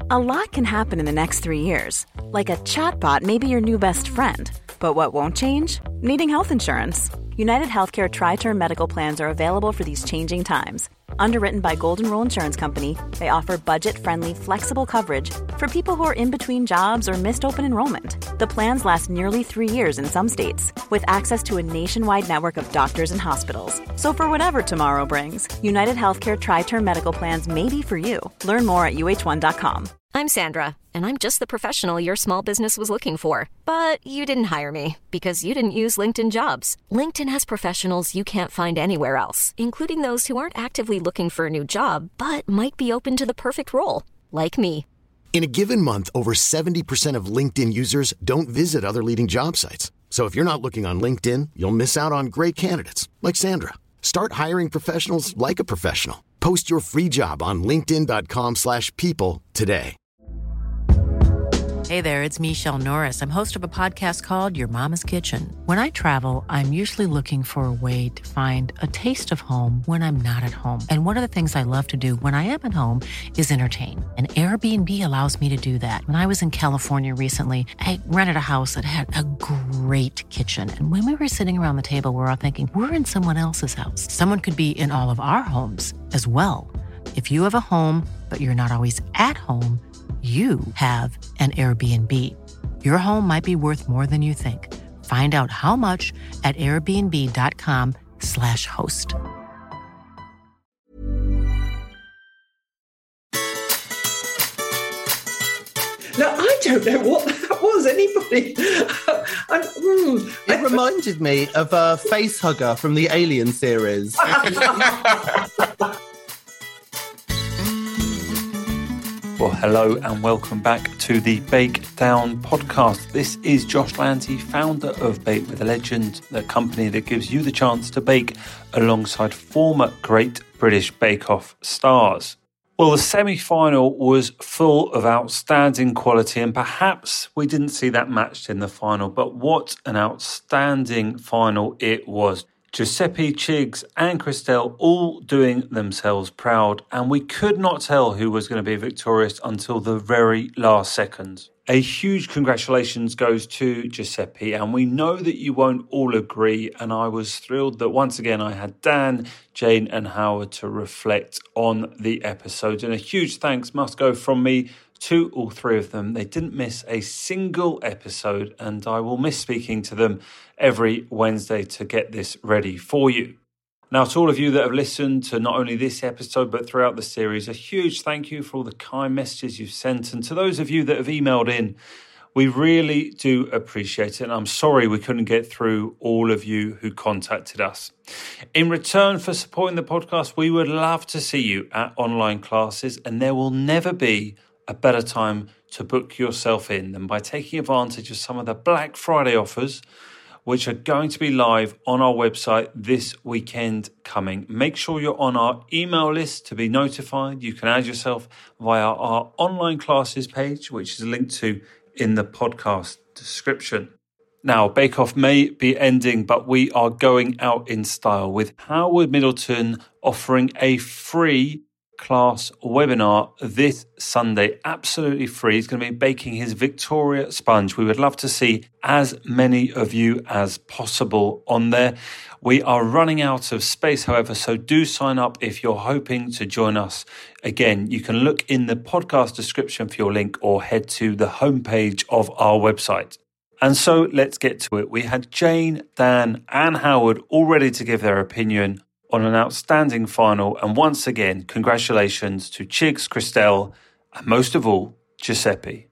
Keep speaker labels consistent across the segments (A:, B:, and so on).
A: A lot can happen in the next 3 years. Like a chatbot may be your new best friend. But what won't change? Needing health insurance. United Healthcare Tri-Term Medical Plans are available for these changing times. Underwritten by Golden Rule Insurance Company, they offer budget-friendly, flexible coverage for people who are in between jobs or missed open enrollment. The plans last nearly 3 years in some states, with access to a nationwide network of doctors and hospitals. So for whatever tomorrow brings, United Healthcare Tri-Term Medical Plans may be for you. Learn more at uh1.com.
B: I'm Sandra, and I'm just the professional your small business was looking for. But you didn't hire me because you didn't use LinkedIn Jobs. LinkedIn has professionals you can't find anywhere else, including those who aren't actively looking for a new job, but might be open to the perfect role, like me.
C: In a given month, over 70% of LinkedIn users don't visit other leading job sites. So if you're not looking on LinkedIn, you'll miss out on great candidates like Sandra. Start hiring professionals like a professional. Post your free job on linkedin.com/people today.
D: Hey there, it's Michelle Norris. I'm host of a podcast called Your Mama's Kitchen. When I travel, I'm usually looking for a way to find a taste of home when I'm not at home. And one of the things I love to do when I am at home is entertain. And Airbnb allows me to do that. When I was in California recently, I rented a house that had a great kitchen. And when we were sitting around the table, we were all thinking, we're in someone else's house. Someone could be in all of our homes as well. If you have a home, but you're not always at home, you have an Airbnb. Your home might be worth more than you think. Find out how much at airbnb.com/host.
E: No, I don't know what that was. Anybody?
F: It reminded me of a facehugger from the Alien series.
G: Well, hello and welcome back to the Bake Down podcast. This is Josh Lanty, founder of Bake with a Legend, the company that gives you the chance to bake alongside former Great British Bake Off stars. Well, the semi-final was full of outstanding quality, and perhaps we didn't see that matched in the final, but what an outstanding final it was. Giuseppe, Chigs and Christelle all doing themselves proud, and we could not tell who was going to be victorious until the very last second. A huge congratulations goes to Giuseppe, and we know that you won't all agree, and I was thrilled that once again I had Dan, Jane and Howard to reflect on the episode, and a huge thanks must go from me to all three of them. They didn't miss a single episode, and I will miss speaking to them every Wednesday to get this ready for you. Now, to all of you that have listened to not only this episode but throughout the series, a huge thank you for all the kind messages you've sent, and to those of you that have emailed in, we really do appreciate it, and I'm sorry we couldn't get through all of you who contacted us. In return for supporting the podcast, we would love to see you at online classes, and there will never be a better time to book yourself in than by taking advantage of some of the Black Friday offers, which are going to be live on our website this weekend coming. Make sure you're on our email list to be notified. You can add yourself via our online classes page, which is linked to in the podcast description. Now, Bake Off may be ending, but we are going out in style with Howard Middleton offering a free class webinar this Sunday, absolutely free. He's going to be baking his Victoria sponge. We would love to see as many of you as possible on there. We are running out of space, however, so do sign up if you're hoping to join us. Again, you can look in the podcast description for your link or head to the homepage of our website. And so let's get to it. We had Jane, Dan and Howard all ready to give their opinion on an outstanding final, and once again, congratulations to Chigs, Christelle, and most of all, Giuseppe.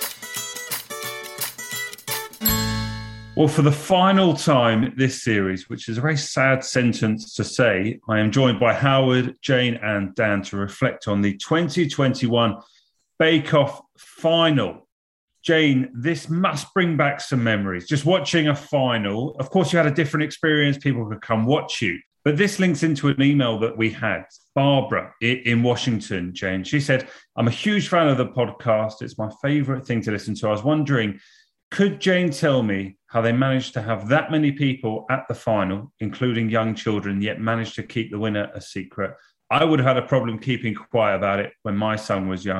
G: Well, for the final time this series, which is a very sad sentence to say, I am joined by Howard, Jane, and Dan to reflect on the 2021 Bake Off final. Jane, this must bring back some memories. Just watching a final, of course, you had a different experience. People could come watch you. But this links into an email that we had. Barbara in Washington, Jane, she said, I'm a huge fan of the podcast. It's my favorite thing to listen to. I was wondering, could Jane tell me how they managed to have that many people at the final, including young children, yet managed to keep the winner a secret? I would have had a problem keeping quiet about it when my son was young.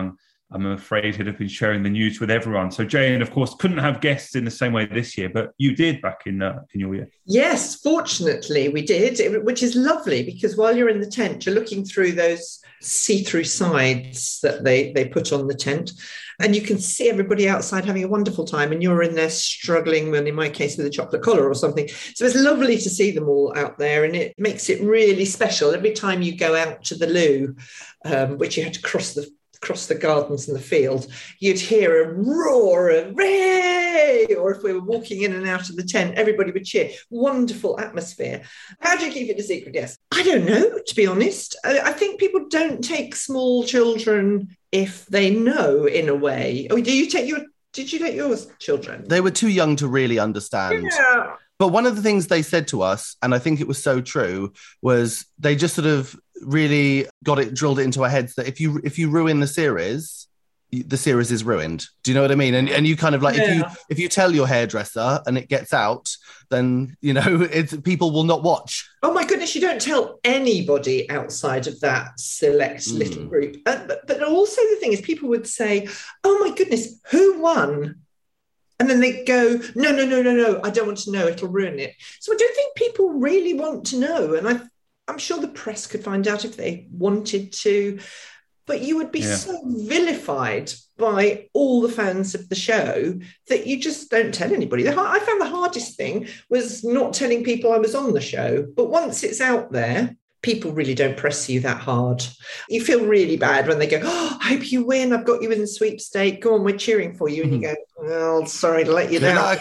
G: I'm afraid he'd have been sharing the news with everyone. So Jane, of course, couldn't have guests in the same way this year, but you did back in your year.
E: Yes, fortunately we did, which is lovely because while you're in the tent, you're looking through those see-through sides that they put on the tent, and you can see everybody outside having a wonderful time, and you're in there struggling, and in my case with a chocolate collar or something. So it's lovely to see them all out there, and it makes it really special every time you go out to the loo, which you had to cross the gardens and the field. You'd hear a roar of "Ray!" Or if we were walking in and out of the tent, everybody would cheer. Wonderful atmosphere. How do you keep it a secret? Yes, I don't know, to be honest. I think people don't take small children if they know, in a way. Oh, did you take your children?
F: They were too young to really understand.
E: Yeah.
F: But one of the things they said to us, and I think it was so true, was they just sort of really drilled it into our heads that if you ruin the series is ruined. Do you know what I mean? And you kind of like, if you tell your hairdresser and it gets out, then, people will not watch.
E: Oh my goodness, you don't tell anybody outside of that select little group. But also the thing is, people would say, oh my goodness, who won? And then they go, no, I don't want to know, it'll ruin it. So I don't think people really want to know. And I'm sure the press could find out if they wanted to, but you would be so vilified by all the fans of the show that you just don't tell anybody. I found the hardest thing was not telling people I was on the show. But once it's out there, people really don't press you that hard. You feel really bad when they go, oh, I hope you win. I've got you in the sweepstake. Go on, we're cheering for you. And you go, well, sorry to let you down.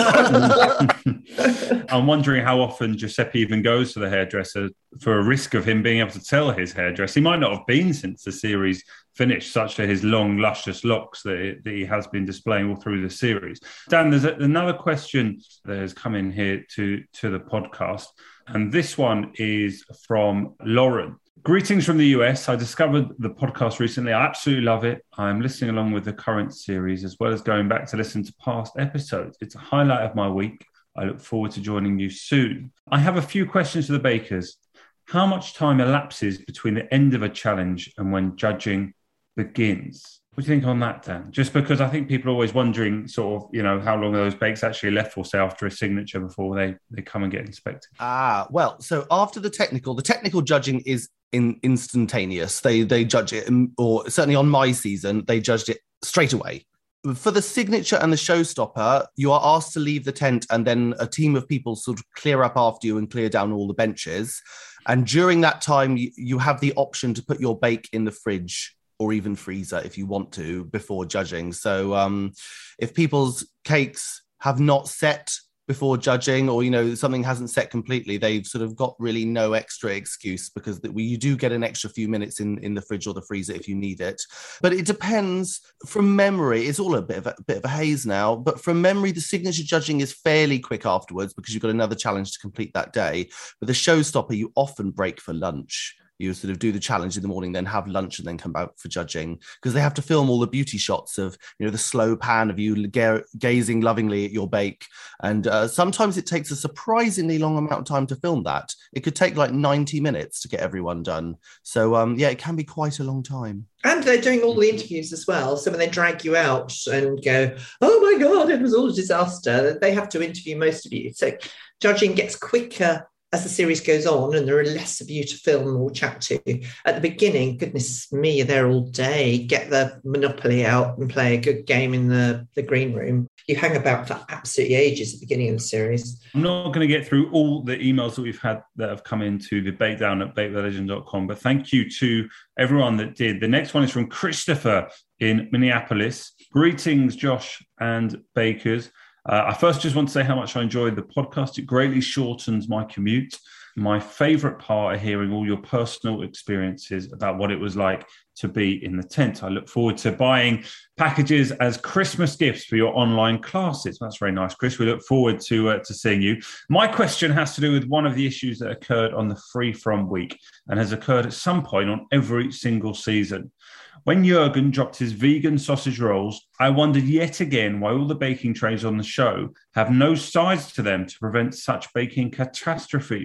G: I'm wondering how often Giuseppe even goes to the hairdresser for a risk of him being able to tell his hairdresser. He might not have been since the series finished, such as his long, luscious locks that he has been displaying all through the series. Dan, there's another question that has come in here to the podcast. And this one is from Lauren. Greetings from the US. I discovered the podcast recently. I absolutely love it. I'm listening along with the current series as well as going back to listen to past episodes. It's a highlight of my week. I look forward to joining you soon. I have a few questions for the bakers. How much time elapses between the end of a challenge and when judging begins? What do you think on that, Dan? Just because I think people are always wondering sort of, how long those bakes actually left for, say, after a signature before they come and get inspected.
F: Well, so after the technical judging is instantaneous. They judge it, or certainly on my season, they judged it straight away. For the signature and the showstopper, you are asked to leave the tent and then a team of people sort of clear up after you and clear down all the benches. And during that time, you have the option to put your bake in the fridge or even freezer if you want to before judging. So if people's cakes have not set before judging, or something hasn't set completely, they've sort of got really no extra excuse, because you do get an extra few minutes in the fridge or the freezer if you need it. But it depends. From memory, it's all a bit of a haze now, but from memory, the signature judging is fairly quick afterwards because you've got another challenge to complete that day. But the showstopper, you often break for lunch. You sort of do the challenge in the morning, then have lunch, and then come back for judging, because they have to film all the beauty shots of, the slow pan of you gazing lovingly at your bake. And sometimes it takes a surprisingly long amount of time to film that. It could take like 90 minutes to get everyone done. So, it can be quite a long time.
E: And they're doing all the interviews as well. So when they drag you out and go, oh my God, it was all a disaster, they have to interview most of you. So judging gets quicker as the series goes on, and there are less of you to film or chat to. At the beginning, goodness me, you're there all day, get the Monopoly out and play a good game in the green room. You hang about for absolutely ages at the beginning of the series.
G: I'm not going to get through all the emails that we've had that have come into the bakedown at bakewiththelegend.com, but thank you to everyone that did. The next one is from Christopher in Minneapolis. Greetings, Josh and bakers. I first just want to say how much I enjoyed the podcast. It greatly shortens my commute. My favourite part of hearing all your personal experiences about what it was like to be in the tent. I look forward to buying packages as Christmas gifts for your online classes. That's very nice, Chris. We look forward to seeing you. My question has to do with one of the issues that occurred on the Free From week and has occurred at some point on every single season. When Jürgen dropped his vegan sausage rolls, I wondered yet again why all the baking trays on the show have no sides to them to prevent such baking catastrophes.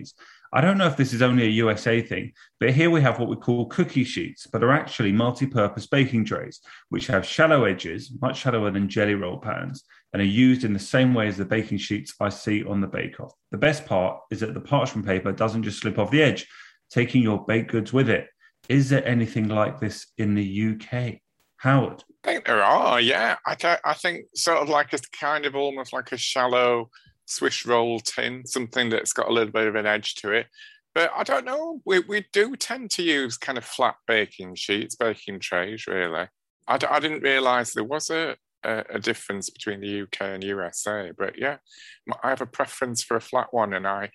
G: I don't know if this is only a USA thing, but here we have what we call cookie sheets, but are actually multi-purpose baking trays, which have shallow edges, much shallower than jelly roll pans, and are used in the same way as the baking sheets I see on the bake-off. The best part is that the parchment paper doesn't just slip off the edge, taking your baked goods with it. Is there anything like this in the UK? Howard?
H: I think there are, yeah. I think sort of like a kind of almost like a shallow Swiss roll tin, something that's got a little bit of an edge to it. But I don't know, we do tend to use kind of flat baking sheets, baking trays, really. I didn't realise there was a difference between the UK and USA, but yeah, I have a preference for a flat one, and I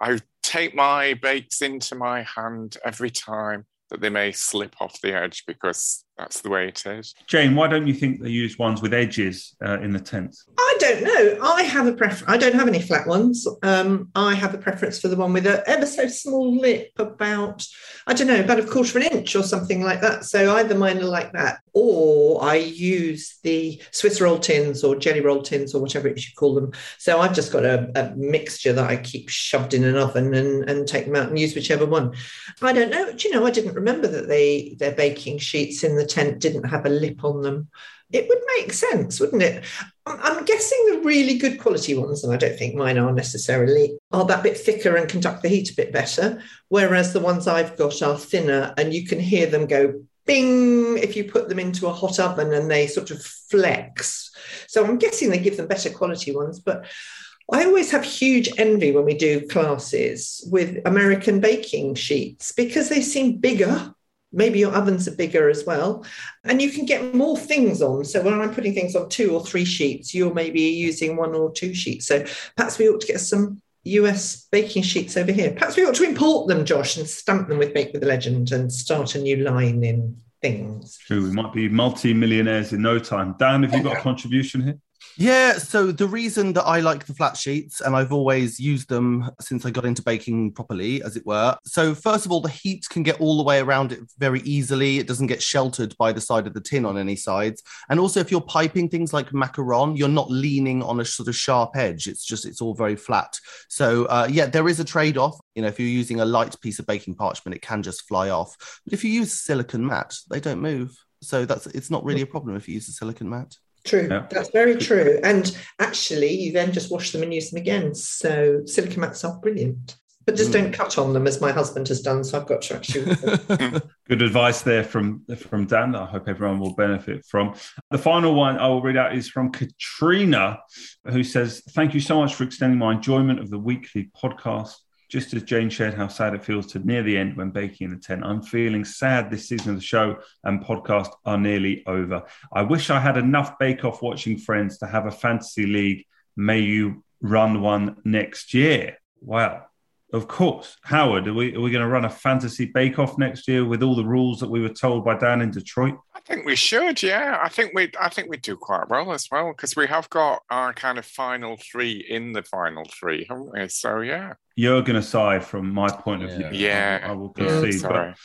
H: take my bakes into my hand every time that they may slip off the edge, because that's the way it is.
G: Jane, why don't you think they use ones with edges in the tents?
E: I don't know. I have a preference. I don't have any flat ones. I have a preference for the one with an ever so small lip, about a quarter of an inch or something like that. So either mine are like that, or I use the Swiss roll tins or jelly roll tins or whatever it is you call them. So I've just got a mixture that I keep shoved in an oven and take them out and use whichever one. I don't know. Do you know, I didn't remember that their baking sheets in the tent didn't have a lip on them. It would make sense, wouldn't it? I'm guessing the really good quality ones, and I don't think mine are necessarily, are that bit thicker and conduct the heat a bit better, whereas the ones I've got are thinner, and you can hear them go bing if you put them into a hot oven, and they sort of flex. So I'm guessing they give them better quality ones, but I always have huge envy when we do classes with American baking sheets, because they seem bigger. Maybe your ovens are bigger as well, and you can get more things on. So when I'm putting things on 2 or 3 sheets, you're maybe using 1 or 2 sheets. So perhaps we ought to get some US baking sheets over here. Perhaps we ought to import them, Josh, and stamp them with Bake with a Legend and start a new line in things.
G: True, we might be multi-millionaires in no time. Dan, have you got a contribution here?
F: Yeah, so the reason that I like the flat sheets, and I've always used them since I got into baking properly, as it were. So first of all, the heat can get all the way around it very easily. It doesn't get sheltered by the side of the tin on any sides. And also, if you're piping things like macaron, you're not leaning on a sort of sharp edge. It's all very flat. So there is a trade-off. You know, if you're using a light piece of baking parchment, it can just fly off. But if you use silicone mat, they don't move. So it's not really a problem if you use a silicone mat.
E: True, yeah. That's very true. And actually, you then just wash them and use them again. So silicone mats are brilliant. But just don't cut on them, as my husband has done. So I've got to actually...
G: Good advice there from Dan that I hope everyone will benefit from. The final one I will read out is from Katrina, who says, "Thank you so much for extending my enjoyment of the weekly podcast. Just as Jane shared how sad it feels to near the end when baking in the tent, I'm feeling sad this season of the show and podcast are nearly over. I wish I had enough bake-off watching friends to have a fantasy league. May you run one next year." Well, of course. Howard, are we going to run a fantasy bake-off next year with all the rules that we were told by Dan in Detroit?
H: I think we should, yeah. I think we do quite well as well, because we have got our kind of final 3 in the final 3, haven't we? So, yeah.
G: Jurgen aside, from my point of view,
H: yeah.
G: I will concede.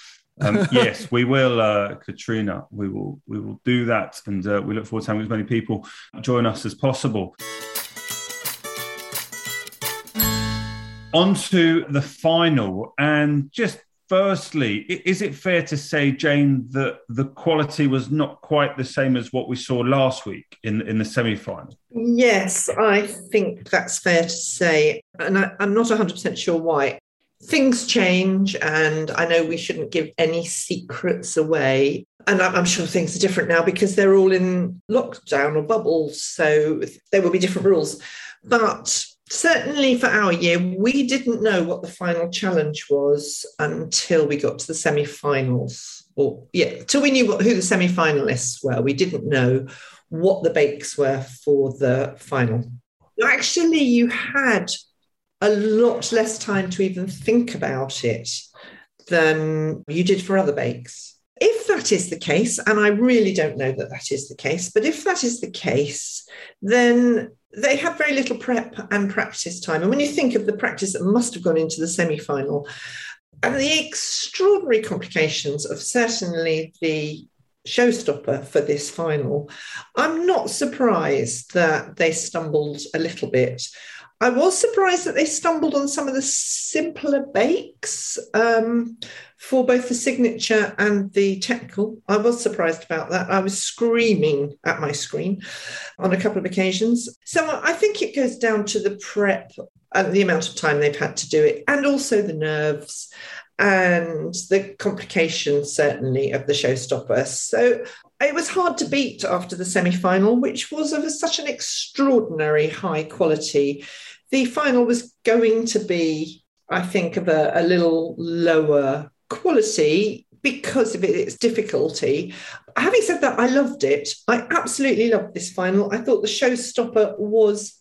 G: But yes, we will, Katrina. We will do that, and we look forward to having as many people join us as possible. On to the final, and just firstly, is it fair to say, Jane, that the quality was not quite the same as what we saw last week in the semi-final?
E: Yes, I think that's fair to say, and I'm not 100% sure why. Things change, and I know we shouldn't give any secrets away. And I'm sure things are different now because they're all in lockdown or bubbles, so there will be different rules. But certainly for our year, we didn't know what the final challenge was until we got to the semi-finals. Till we knew who the semi-finalists were. We didn't know what the bakes were for the final. Actually, you had a lot less time to even think about it than you did for other bakes. If that is the case, and I really don't know that is the case, but if that is the case, then they have very little prep and practice time. And when you think of the practice that must have gone into the semi-final and the extraordinary complications of certainly the showstopper for this final, I'm not surprised that they stumbled a little bit. I was surprised that they stumbled on some of the simpler bakes for both the signature and the technical. I was surprised about that. I was screaming at my screen on a couple of occasions. So I think it goes down to the prep and the amount of time they've had to do it, and also the nerves and the complications, certainly, of the showstopper. So it was hard to beat after the semi-final, which was of such an extraordinary high quality. The final was going to be, I think, of a little lower quality because of its difficulty. Having said that, I loved it. I absolutely loved this final. I thought the showstopper was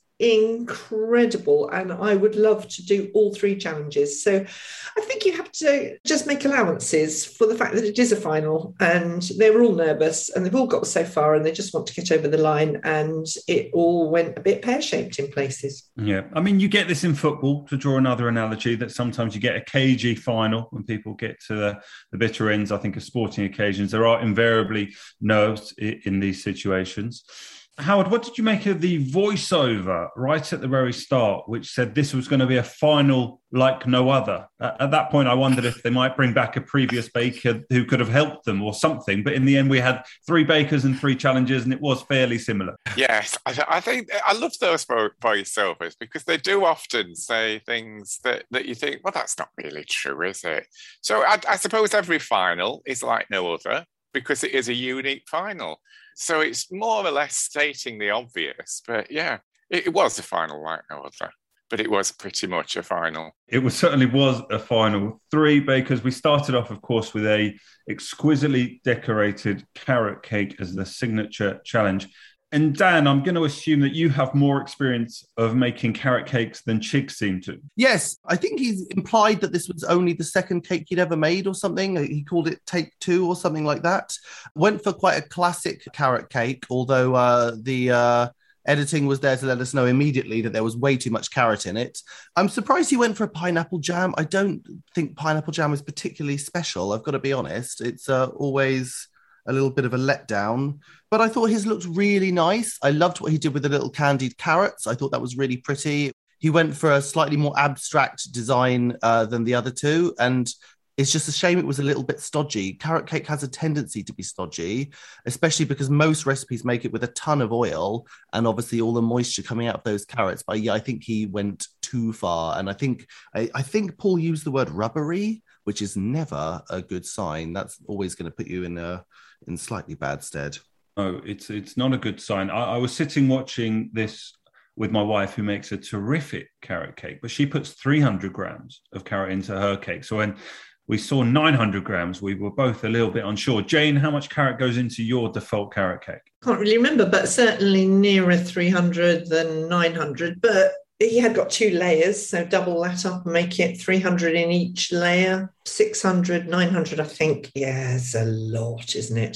E: incredible, and I would love to do all three challenges. So I think you have to just make allowances for the fact that it is a final, and they were all nervous and they've all got so far and they just want to get over the line, and it all went a bit pear-shaped in places.
I: Yeah, I mean, you get this in football, to draw another analogy, that sometimes you get a cagey final when people get to the bitter ends, I think, of sporting occasions. There are invariably nerves in these situations. Howard, what did you make of the voiceover right at the very start, which said this was going to be a final like no other? At that point, I wondered if they might bring back a previous baker who could have helped them or something. But in the end, we had 3 bakers and 3 challenges, and it was fairly similar.
H: Yes, I think I love those voiceovers because they do often say things that you think, well, that's not really true, is it? So I suppose every final is like no other because it is a unique final. So it's more or less stating the obvious. But yeah, it was a final like no other. But it was pretty much a final.
I: It certainly was a final. 3 bakers. We started off, of course, with a exquisitely decorated carrot cake as the signature challenge. And Dan, I'm going to assume that you have more experience of making carrot cakes than Chig seemed to.
F: Yes, I think he's implied that this was only the second cake he'd ever made or something. He called it Take 2 or something like that. Went for quite a classic carrot cake, although the editing was there to let us know immediately that there was way too much carrot in it. I'm surprised he went for a pineapple jam. I don't think pineapple jam is particularly special, I've got to be honest. It's always a little bit of a letdown, but I thought his looked really nice. I loved what he did with the little candied carrots. I thought that was really pretty. He went for a slightly more abstract design than the other 2, and it's just a shame it was a little bit stodgy. Carrot cake has a tendency to be stodgy, especially because most recipes make it with a ton of oil and obviously all the moisture coming out of those carrots. But yeah, I think he went too far, and I think Paul used the word rubbery, which is never a good sign. That's always going to put you in slightly bad stead.
I: No, it's not a good sign. I was sitting watching this with my wife, who makes a terrific carrot cake, but she puts 300 grams of carrot into her cake. So when we saw 900 grams, we were both a little bit unsure. Jane, how much carrot goes into your default carrot cake?
E: Can't really remember, but certainly nearer 300 than 900. But he had got 2 layers, so double that up and make it 300 in each layer. 600, 900, I think. Yeah, it's a lot, isn't it?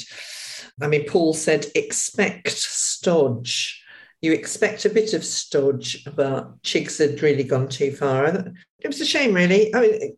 E: I mean, Paul said, expect stodge. You expect a bit of stodge, but Chig's had really gone too far. It was a shame, really. I mean,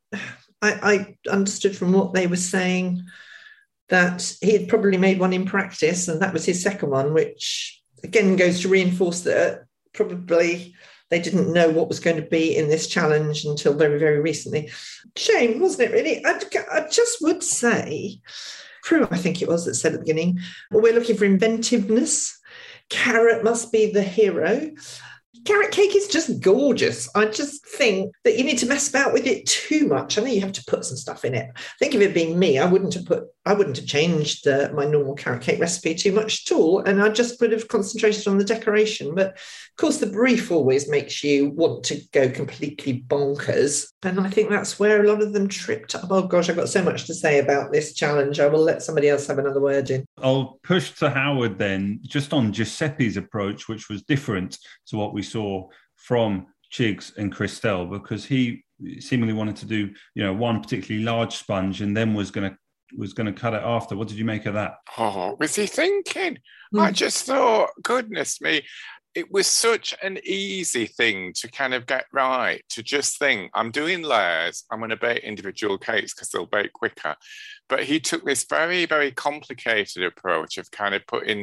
E: I understood from what they were saying that he had probably made one in practice, and that was his second one, which again goes to reinforce that probably they didn't know what was going to be in this challenge until very, very recently. Shame, wasn't it, really? I just would say, Prue, I think it was, that said at the beginning, well, we're looking for inventiveness. Carrot must be the hero. Carrot cake is just gorgeous. I just think that you need to mess about with it too much. I know you have to put some stuff in it. I think if it had been me, I wouldn't have changed my normal carrot cake recipe too much at all. And I just would have concentrated on the decoration. But of course, the brief always makes you want to go completely bonkers. And I think that's where a lot of them tripped up. Oh gosh, I've got so much to say about this challenge. I will let somebody else have another word in.
I: I'll push to Howard then, just on Giuseppe's approach, which was different to what we saw from Chigs and Christelle, because he seemingly wanted to do, one particularly large sponge and then was going to cut it after. What did you make of that?
H: Oh, was he thinking? I just thought, goodness me, it was such an easy thing to kind of get right, to just think, I'm doing layers, I'm going to bake individual cakes because they'll bake quicker. But he took this very, very complicated approach of kind of putting,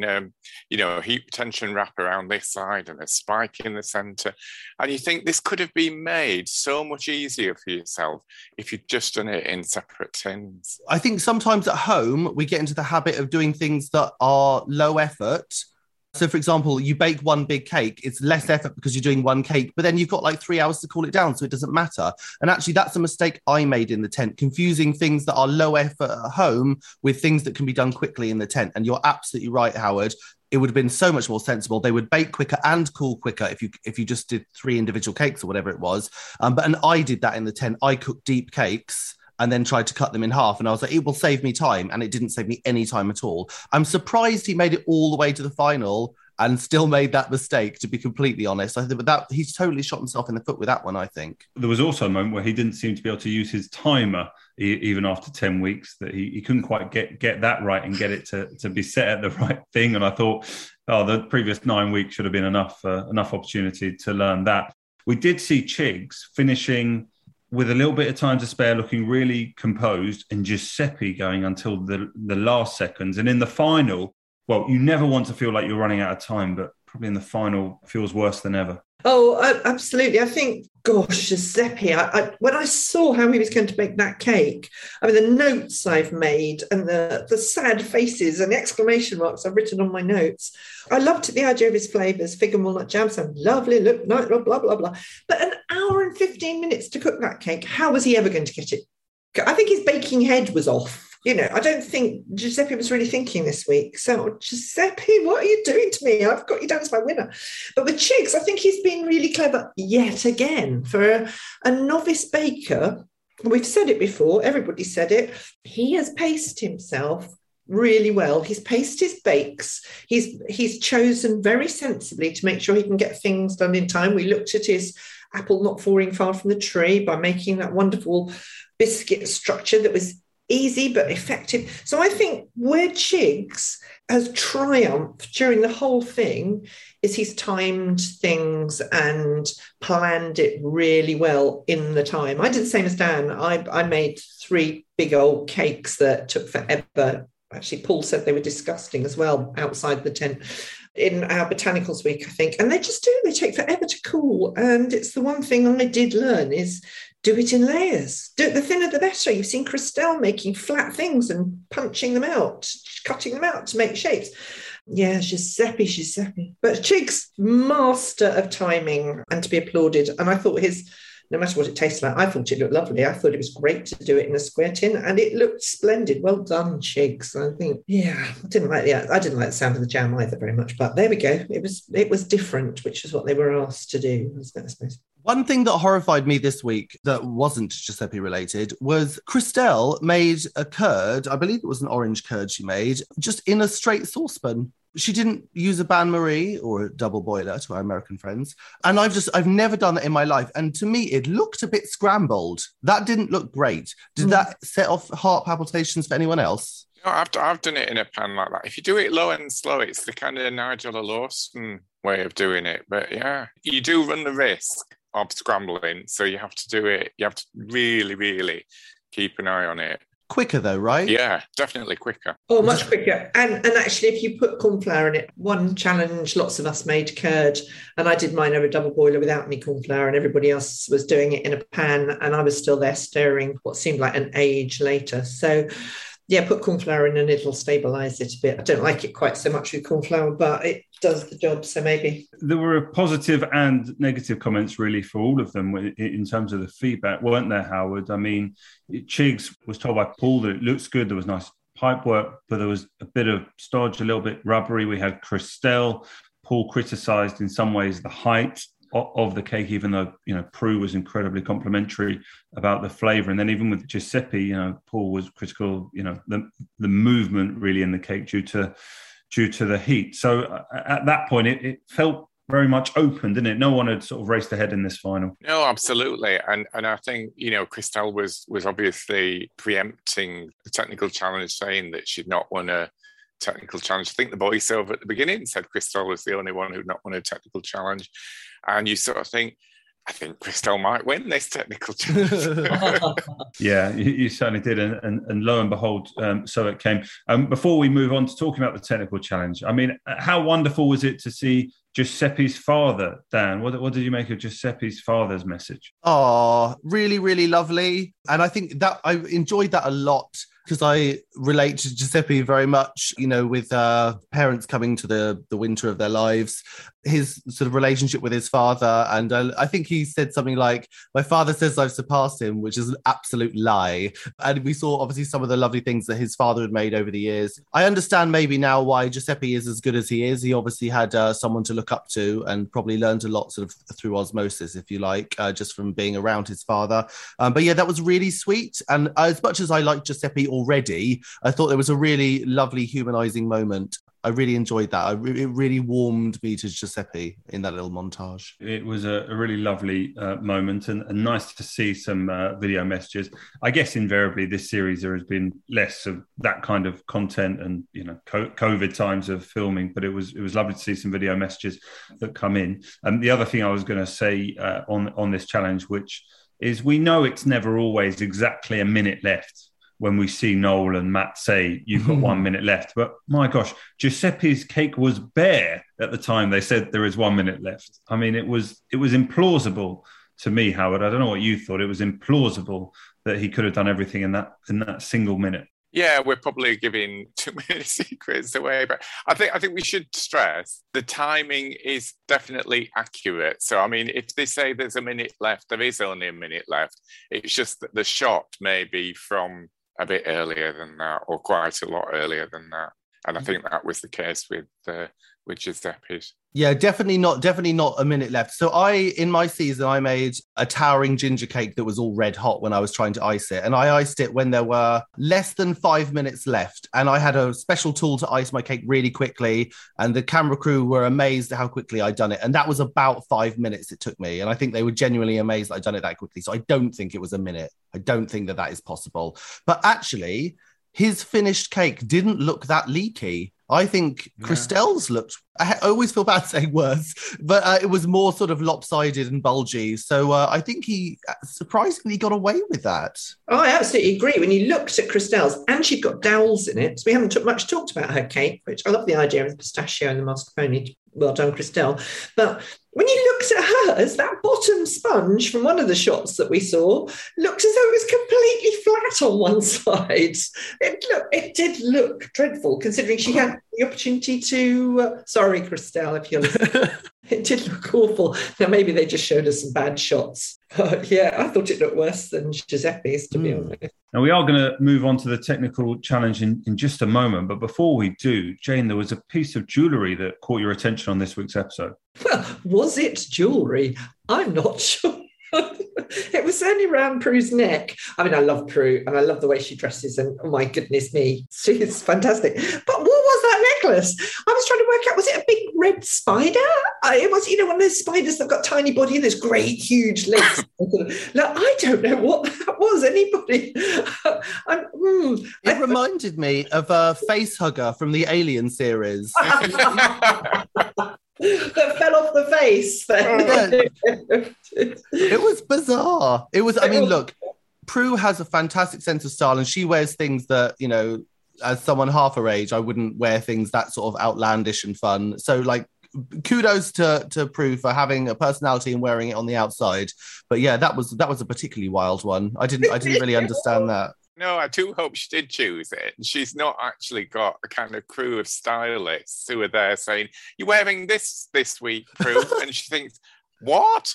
H: heat retention wrap around this side and a spike in the centre. And you think this could have been made so much easier for yourself if you'd just done it in separate tins.
F: I think sometimes at home, we get into the habit of doing things that are low effort. So, for example, you bake one big cake, it's less effort because you're doing one cake, but then you've got like 3 hours to cool it down, so it doesn't matter. And actually, that's a mistake I made in the tent, confusing things that are low effort at home with things that can be done quickly in the tent. And you're absolutely right, Howard. It would have been so much more sensible. They would bake quicker and cool quicker if you just did 3 individual cakes or whatever it was. And I did that in the tent. I cooked deep cakes and then tried to cut them in half. And I was like, it will save me time. And it didn't save me any time at all. I'm surprised he made it all the way to the final and still made that mistake, to be completely honest. I think that he's totally shot himself in the foot with that one, I think.
I: There was also a moment where he didn't seem to be able to use his timer even after 10 weeks, that he couldn't quite get that right and get it to be set at the right thing. And I thought, the previous 9 weeks should have been enough opportunity to learn that. We did see Chigs finishing with a little bit of time to spare, looking really composed, and Giuseppe going until the last seconds. And in the final, well, you never want to feel like you're running out of time, but probably in the final it feels worse than ever.
E: Oh, absolutely. I think, gosh, Giuseppe, when I saw how he was going to make that cake, I mean, the notes I've made and the sad faces and the exclamation marks I've written on my notes, I loved the idea of his flavours. Fig and walnut jam sound lovely, look, nice, blah, blah, blah, blah. But an hour and 15 minutes to cook that cake, how was he ever going to get it? I think his baking head was off. I don't think Giuseppe was really thinking this week. So, Giuseppe, what are you doing to me? I've got you down as my winner. But with Chigs, I think he's been really clever yet again. For a novice baker, we've said it before, everybody said it, he has paced himself really well. He's paced his bakes. He's chosen very sensibly to make sure he can get things done in time. We looked at his apple not falling far from the tree by making that wonderful biscuit structure that was easy but effective. So I think where Chigs has triumphed during the whole thing is he's timed things and planned it really well in the time. I did the same as Dan. I made 3 big old cakes that took forever. Actually, Paul said they were disgusting as well outside the tent in our Botanicals week, I think. And they just do. They take forever to cool. And it's the one thing I did learn is do it in layers. Do it, the thinner the better. You've seen Christelle making flat things and punching them out, cutting them out to make shapes. Yeah, Giuseppe. But Chigs, master of timing and to be applauded. And I thought no matter what it tastes like, I thought it looked lovely. I thought it was great to do it in a square tin and it looked splendid. Well done, Chigs. I think, I didn't like the sound of the jam either very much, but there we go. It was different, which is what they were asked to do, I suppose.
F: One thing that horrified me this week that wasn't Giuseppe related was Christelle made a curd. I believe it was an orange curd she made, just in a straight saucepan. She didn't use a bain-marie or a double boiler, to our American friends. And I've never done that in my life. And to me, it looked a bit scrambled. That didn't look great. Did that set off heart palpitations for anyone else?
H: No, I've done it in a pan like that. If you do it low and slow, it's the kind of Nigella Lawson way of doing it. But yeah, you do run the risk of scrambling. So you have to do it. You have to really, really keep an eye on it.
F: Quicker though, right?
H: Yeah, definitely quicker.
E: Oh, much quicker. And actually, if you put corn flour in it, one challenge, lots of us made curd, and I did mine over a double boiler without any corn flour, and everybody else was doing it in a pan, and I was still there stirring what seemed like an age later. So yeah, put corn flour in and it'll stabilise it a bit. I don't like it quite so much with corn flour, but it does the job, so maybe.
I: There were positive and negative comments really for all of them in terms of the feedback, weren't there, Howard? I mean, Chigs was told by Paul that it looks good, there was nice pipe work, but there was a bit of stodge, a little bit rubbery. We had Christelle. Paul criticised in some ways the height of the cake, even though, Prue was incredibly complimentary about the flavour. And then even with Giuseppe, Paul was critical, the movement really in the cake due to the heat. So at that point, it felt very much open, didn't it? No one had sort of raced ahead in this final.
H: No, absolutely. And I think, Christelle was obviously preempting the technical challenge, saying that she'd not won a technical challenge. I think the voiceover at the beginning said Christelle was the only one who'd not won a technical challenge. And you sort of think, I think Christelle might win this technical challenge.
I: Yeah, you certainly did. And lo and behold, so it came. Before we move on to talking about the technical challenge, I mean, how wonderful was it to see Giuseppe's father, Dan? What did you make of Giuseppe's father's message?
F: Oh, really, really lovely. And I think that I enjoyed that a lot, because I relate to Giuseppe very much, you know, with parents coming to the winter of their lives, his sort of relationship with his father. And I think he said something like, my father says I've surpassed him, which is an absolute lie. And we saw obviously some of the lovely things that his father had made over the years. I understand maybe now why Giuseppe is as good as he is. He obviously had someone to look up to and probably learned a lot sort of through osmosis, if you like, just from being around his father. But yeah, that was really sweet. And as much as I like Giuseppe already, I thought there was a really lovely humanizing moment. I really enjoyed that. It really warmed me to Giuseppe in that little montage.
I: It was a really lovely moment and nice to see some video messages. I guess invariably this series there has been less of that kind of content and, you know, COVID times of filming, but it was lovely to see some video messages that come in. The other thing I was going to say on this challenge, which is we know it's never always exactly a minute left when we see Noel and Matt say, you've got 1 minute left. But my gosh, Giuseppe's cake was bare at the time they said there is 1 minute left. I mean, it was implausible to me, Howard. I don't know what you thought. It was implausible that he could have done everything in that single minute.
H: Yeah, we're probably giving too many secrets away, but I think we should stress the timing is definitely accurate. So, I mean, if they say there's a minute left, there is only a minute left. It's just that the shot may be from a bit earlier than that, or quite a lot earlier than that. And I think that was the case with Giuseppe's.
F: Yeah, definitely not a minute left. So in my season, I made a towering ginger cake that was all red hot when I was trying to ice it. And I iced it when there were less than 5 minutes left. And I had a special tool to ice my cake really quickly. And the camera crew were amazed at how quickly I'd done it. And that was about 5 minutes it took me. And I think they were genuinely amazed that I'd done it that quickly. So I don't think it was a minute. I don't think that is possible. But actually, his finished cake didn't look that leaky. I think Christelle's looked, I always feel bad saying worse, but it was more sort of lopsided and bulgy. So I think he surprisingly got away with that.
E: Oh, I absolutely agree. When you looked at Christelle's, and she'd got dowels in it, so we haven't talked about her cake, which I love the idea of the pistachio and the mascarpone. Well done, Christelle. But when you looked at hers, that bottom sponge from one of the shots that we saw looked as though it was completely flat on one side. It did look dreadful, considering she had the opportunity to... sorry, Christelle, if you're listening. It did look awful. Now, maybe they just showed us some bad shots. But yeah, I thought it looked worse than Giuseppe's, to be honest.
I: Now, we are going to move on to the technical challenge in just a moment. But before we do, Jane, there was a piece of jewellery that caught your attention on this week's episode.
E: Well, was it jewellery? I'm not sure. It was only around Prue's neck. I mean, I love Prue and I love the way she dresses, and oh my goodness me, she's fantastic. But what was that necklace? I was trying to work out, was it a big red spider? It was, you know, one of those spiders that got tiny body and those great huge legs. Look, I don't know what that was. Anybody?
F: It reminded me of a face hugger from the Alien series.
E: That fell off the face.
F: It was bizarre. It was, I mean, look, Prue has a fantastic sense of style and she wears things that, you know, as someone half her age, I wouldn't wear things that sort of outlandish and fun. So, like, kudos to Prue for having a personality and wearing it on the outside. But yeah, that was a particularly wild one. I didn't really understand that.
H: No, I do hope she did choose it. She's not actually got a kind of crew of stylists who are there saying, "You're wearing this week, Prue," and she thinks, "What?"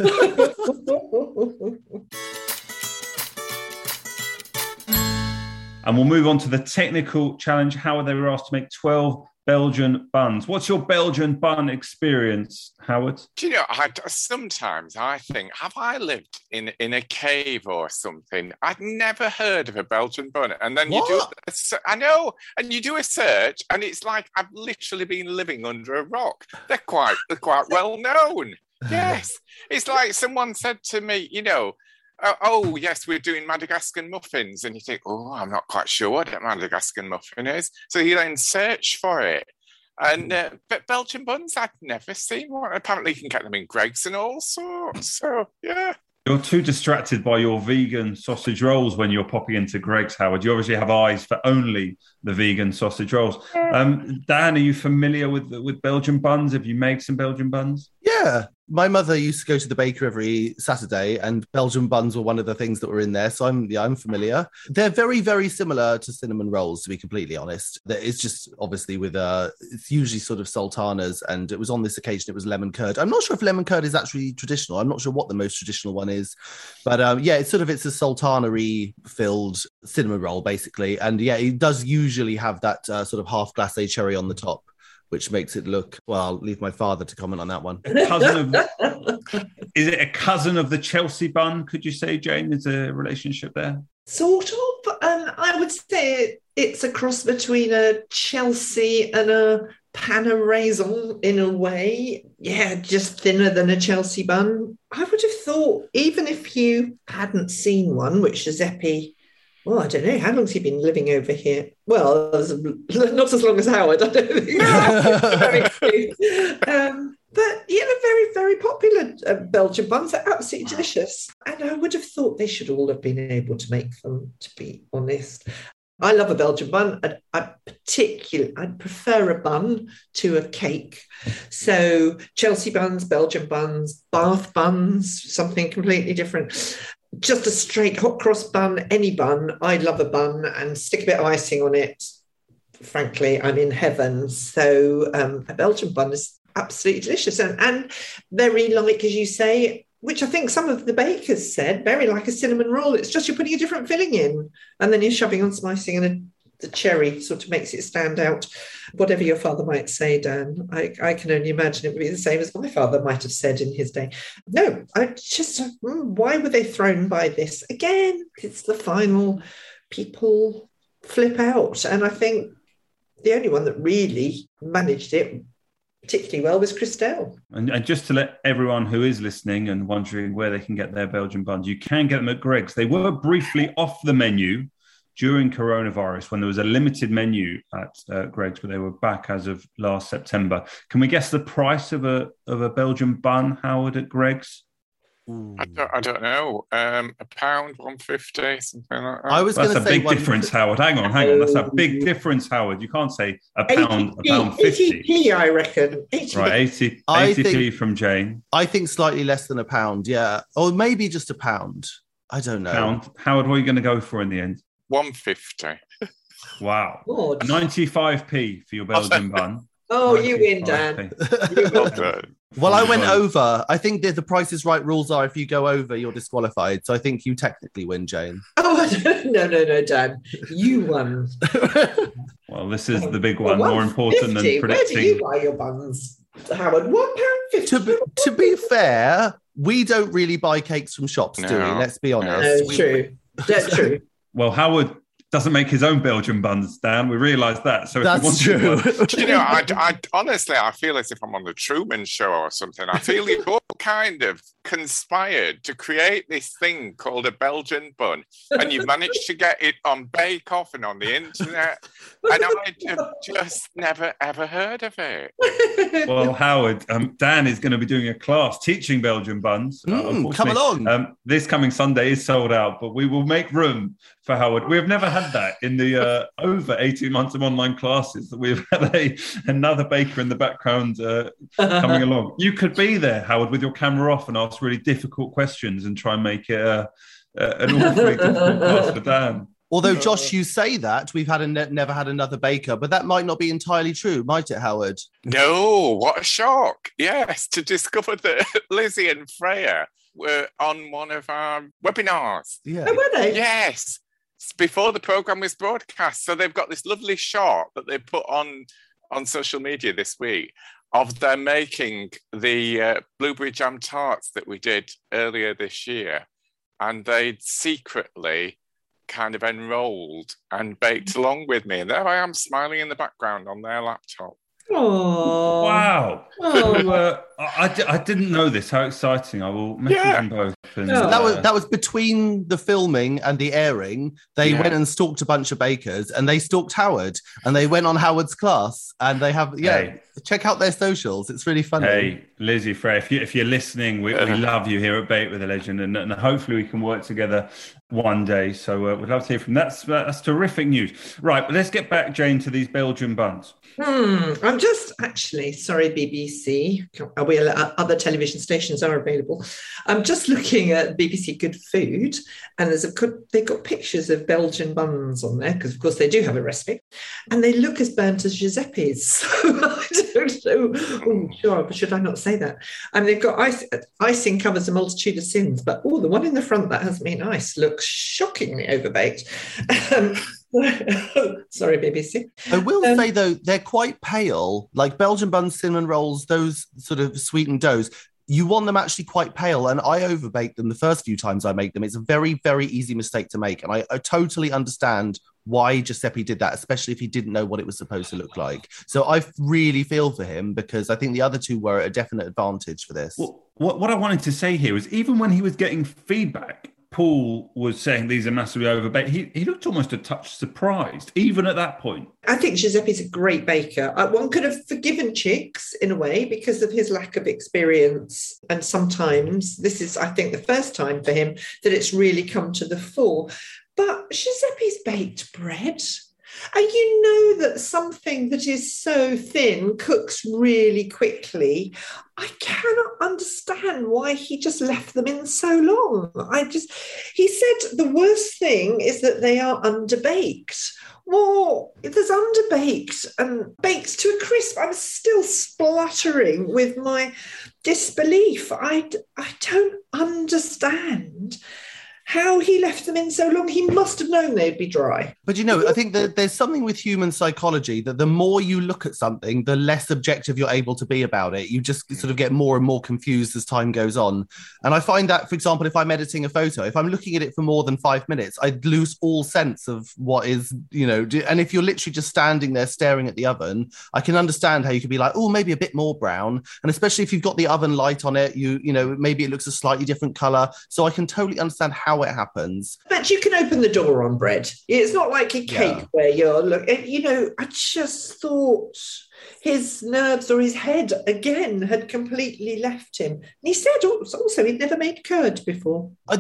I: And we'll move on to the technical challenge. Howard, they were asked to make 12 Belgian buns. What's your Belgian bun experience, Howard?
H: Do you know, sometimes I think, have I lived in a cave or something? I'd never heard of a Belgian bun. And then you do, I know, and you do a search and it's like I've literally been living under a rock. They're quite well known. Yes. It's like someone said to me, you know, Oh, yes, we're doing Madagascar muffins. And you think, oh, I'm not quite sure what a Madagascar muffin is. So you then search for it. And but Belgian buns, I'd never seen one. Apparently you can get them in Greggs and all sorts. So, yeah.
I: You're too distracted by your vegan sausage rolls when you're popping into Greggs, Howard. You obviously have eyes for only the vegan sausage rolls. Dan, are you familiar with Belgian buns? Have you made some Belgian buns?
F: Yeah. My mother used to go to the baker every Saturday, and Belgian buns were one of the things that were in there. So I'm familiar. They're very, very similar to cinnamon rolls, to be completely honest. It's just obviously with it's usually sort of sultanas, and it was on this occasion it was lemon curd. I'm not sure if lemon curd is actually traditional. I'm not sure what the most traditional one is, but it's a sultana-y filled cinnamon roll basically, and yeah, it does usually have that sort of half glacé cherry on the top, which makes it look, well, I'll leave my father to comment on that one.
I: Is it a cousin of the Chelsea bun, could you say, Jane? Is there a relationship there?
E: Sort of. I would say it's a cross between a Chelsea and a pan au raisin in a way. Yeah, just thinner than a Chelsea bun. I would have thought, even if you hadn't seen one, which Giuseppe... Well, I don't know. How long's he been living over here? Well, not as long as Howard, I don't think. But yeah, they're very, very popular Belgian buns. They're absolutely delicious. And I would have thought they should all have been able to make them, to be honest. I love a Belgian bun. I'd prefer a bun to a cake. So Chelsea buns, Belgian buns, Bath buns, something completely different. Just a straight hot cross bun, any bun. I love a bun and stick a bit of icing on it. Frankly, I'm in heaven. So a Belgian bun is absolutely delicious and very like, as you say, which I think some of the bakers said, very like a cinnamon roll. It's just you're putting a different filling in and then you're shoving on some icing, and the cherry sort of makes it stand out. Whatever your father might say, Dan, I can only imagine it would be the same as my father might have said in his day. No, why were they thrown by this? Again, it's the final. People flip out. And I think the only one that really managed it particularly well was Christelle.
I: And just to let everyone who is listening and wondering where they can get their Belgian buns, you can get them at Greggs. They were briefly off the menu during coronavirus when there was a limited menu at Greggs, but they were back as of last September. Can we guess the price of a Belgian bun, Howard, at Greggs?
H: I don't know. £1, 1.50, something like that.
F: I was going to say
I: that's a big difference, Howard. Hang on. That's a big difference, Howard. You can't say £1, £1.50.
E: 80p, I reckon. 80p.
I: Right, 80p from Jane.
F: I think slightly less than £1, yeah. Or maybe just £1. I don't know.
I: Pound. Howard, what are you going to go for in the end?
H: 1.50.
I: Wow.
E: Lord.
I: 95p for your Belgian bun.
E: Oh, you win, Dan.
F: Well, I went over. I think the Price is Right rules are if you go over, you're disqualified. So I think you technically win, Jane.
E: Oh, no, Dan. You won.
I: Well, this is the big one, more important than predicting.
E: Where do you buy your buns, Howard? £1.50.
F: To be fair, we don't really buy cakes from shops, do we? Let's be honest.
E: No, true. That's true.
I: Well, Howard doesn't make his own Belgian buns, Dan. We realise that. So
F: that's true.
H: You know, I honestly, I feel as if I'm on the Truman Show or something. I feel you all kind of conspired to create this thing called a Belgian bun, and you managed to get it on Bake Off and on the internet, and I have just never ever heard of it.
I: Well, Howard, Dan is going to be doing a class teaching Belgian buns.
F: Come along.
I: This coming Sunday is sold out, but we will make room for Howard. We have never had that in the over 18 months of online classes that we've had another baker in the background coming along. You could be there, Howard, with your camera off and ask really difficult questions and try and make it an awfully difficult class for Dan.
F: Although, Josh, you say that we've had never had another baker, but that might not be entirely true, might it, Howard?
H: No, what a shock. Yes, to discover that Lizzie and Freya were on one of our webinars.
F: Yeah.
E: Oh, were they?
H: Yes. Before the programme was broadcast. So they've got this lovely shot that they put on social media this week of them making the blueberry jam tarts that we did earlier this year. And they'd secretly kind of enrolled and baked along with me. And there I am smiling in the background on their laptop.
E: Oh,
I: wow. I didn't know this. How exciting. I will message them both. And,
F: that was between the filming and the airing. They went and stalked a bunch of bakers, and they stalked Howard, and they went on Howard's class, and they have check out their socials. It's really funny.
I: Hey, Lizzie Frey, if you're listening, we love you here at Bake with a Legend, and hopefully we can work together one day. So we'd love to hear from you. That's terrific news. Right, but let's get back, Jane, to these Belgian buns.
E: I'm just actually, sorry, BBC, other television stations are available. I'm just looking at BBC Good Food, and they've got pictures of Belgian buns on there, because of course they do have a recipe, and they look as burnt as Giuseppe's. So I don't know. Oh, sure, should I not say that? And they've got icing covers a multitude of sins, but the one in the front that hasn't been iced looks shockingly overbaked. Sorry, BBC.
F: I will say, though, they're quite pale. Like Belgian buns, cinnamon rolls, those sort of sweetened doughs, you want them actually quite pale. And I overbake them the first few times I make them. It's a very, very easy mistake to make. And I totally understand why Giuseppe did that, especially if he didn't know what it was supposed to look like. So I really feel for him, because I think the other two were at a definite advantage for this.
I: Well, what I wanted to say here is, even when he was getting feedback, Paul was saying these are massively overbaked. He looked almost a touch surprised, even at that point.
E: I think Giuseppe's a great baker. One could have forgiven Chicks in a way because of his lack of experience. And sometimes this is, I think, the first time for him that it's really come to the fore. But Giuseppe's baked bread. And you know that something that is so thin cooks really quickly. I cannot understand why he just left them in so long. He said the worst thing is that they are underbaked. Well, if there's underbaked and baked to a crisp, I'm still spluttering with my disbelief. I don't understand how he left them in so long. He must have known they'd be dry.
F: But, I think that there's something with human psychology that the more you look at something, the less objective you're able to be about it. You just sort of get more and more confused as time goes on. And I find that, for example, if I'm editing a photo, if I'm looking at it for more than 5 minutes, I lose all sense of what is, and if you're literally just standing there staring at the oven, I can understand how you could be like, oh, maybe a bit more brown. And especially if you've got the oven light on it, maybe it looks a slightly different color. So I can totally understand how it happens.
E: But you can open the door on bread. It's not like a cake where you're I just thought his nerves or his head again had completely left him. And he said also he'd never made curd before.
F: I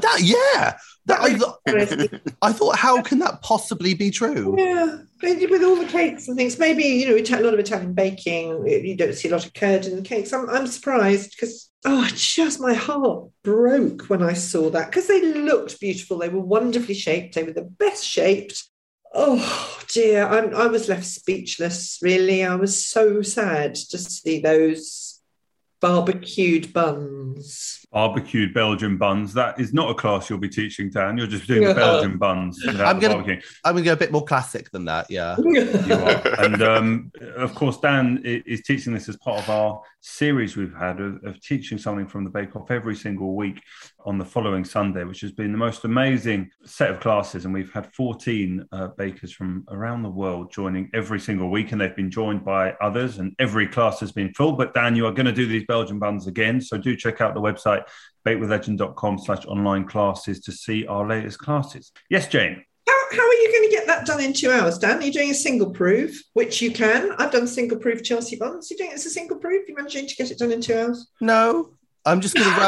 F: thought, how can that possibly be true?
E: Yeah, with all the cakes and things. Maybe, a lot of Italian baking, you don't see a lot of curd in the cakes. I'm surprised because, just my heart broke when I saw that, because they looked beautiful. They were wonderfully shaped. They were the best shaped. Oh, dear. I was left speechless, really. I was so sad to see those barbecued buns.
I: Barbecued Belgian buns. That is not a class you'll be teaching, Dan. You're just doing the Belgian buns.
F: I'm going to go a bit more classic than that, yeah.
I: You are. And, of course, Dan is teaching this as part of our series we've had of teaching something from the Bake Off every single week on the following Sunday, which has been the most amazing set of classes. And we've had 14 bakers from around the world joining every single week, and they've been joined by others, and every class has been full. But Dan, you are going to do these Belgian buns again. So do check out the website, bakewithlegend.com/online classes, to see our latest classes. Yes, Jane.
E: How are you going to get that done in 2 hours, Dan? Are you doing a single proof, which you can? I've done single proof Chelsea buns. You're doing it as a single proof? You're managing to get it done in 2 hours?
F: No, I'm just going to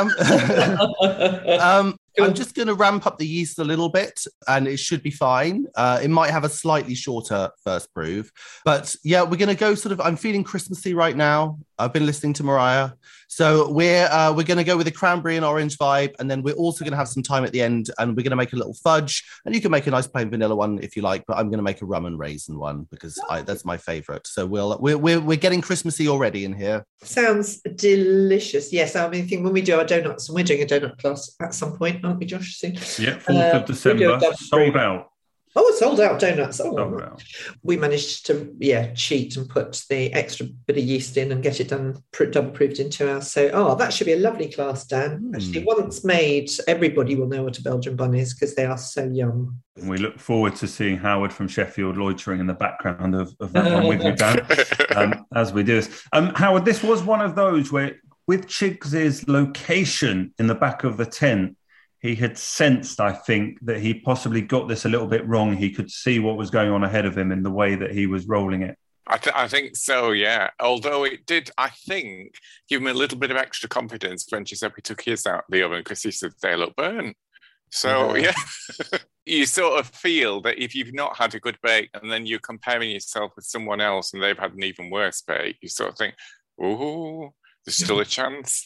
F: I'm just going to ramp up the yeast a little bit, and it should be fine. It might have a slightly shorter first proof, but yeah, we're going to go I'm feeling Christmassy right now. I've been listening to Mariah. So we're going to go with a cranberry and orange vibe, and then we're also going to have some time at the end, and we're going to make a little fudge, and you can make a nice plain vanilla one if you like, but I'm going to make a rum and raisin one because that's my favorite. So we're getting Christmassy already in here. Sounds delicious. Yes, I mean, when we do our donuts, and we're doing a donut class at some point, aren't we, Josh? Soon.
I: Yeah, 4th of December, sold out.
E: Oh, sold out donuts.
I: Sold out.
E: We managed to, cheat and put the extra bit of yeast in and get it done double proofed in 2 hours. So, that should be a lovely class, Dan. Actually, once made, everybody will know what a Belgian bun is because they are so yum.
I: And we look forward to seeing Howard from Sheffield loitering in the background of that one with you, Dan, as we do this. Howard, this was one of those where with Chigs's location in the back of the tent, he had sensed, I think, that he possibly got this a little bit wrong. He could see what was going on ahead of him in the way that he was rolling it.
H: I think so, yeah. Although it did, I think, give him a little bit of extra confidence when Giuseppe took his out of the oven, because he said they look burnt. So, yeah. You sort of feel that if you've not had a good bake and then you're comparing yourself with someone else and they've had an even worse bake, you sort of think, oh, there's still a chance.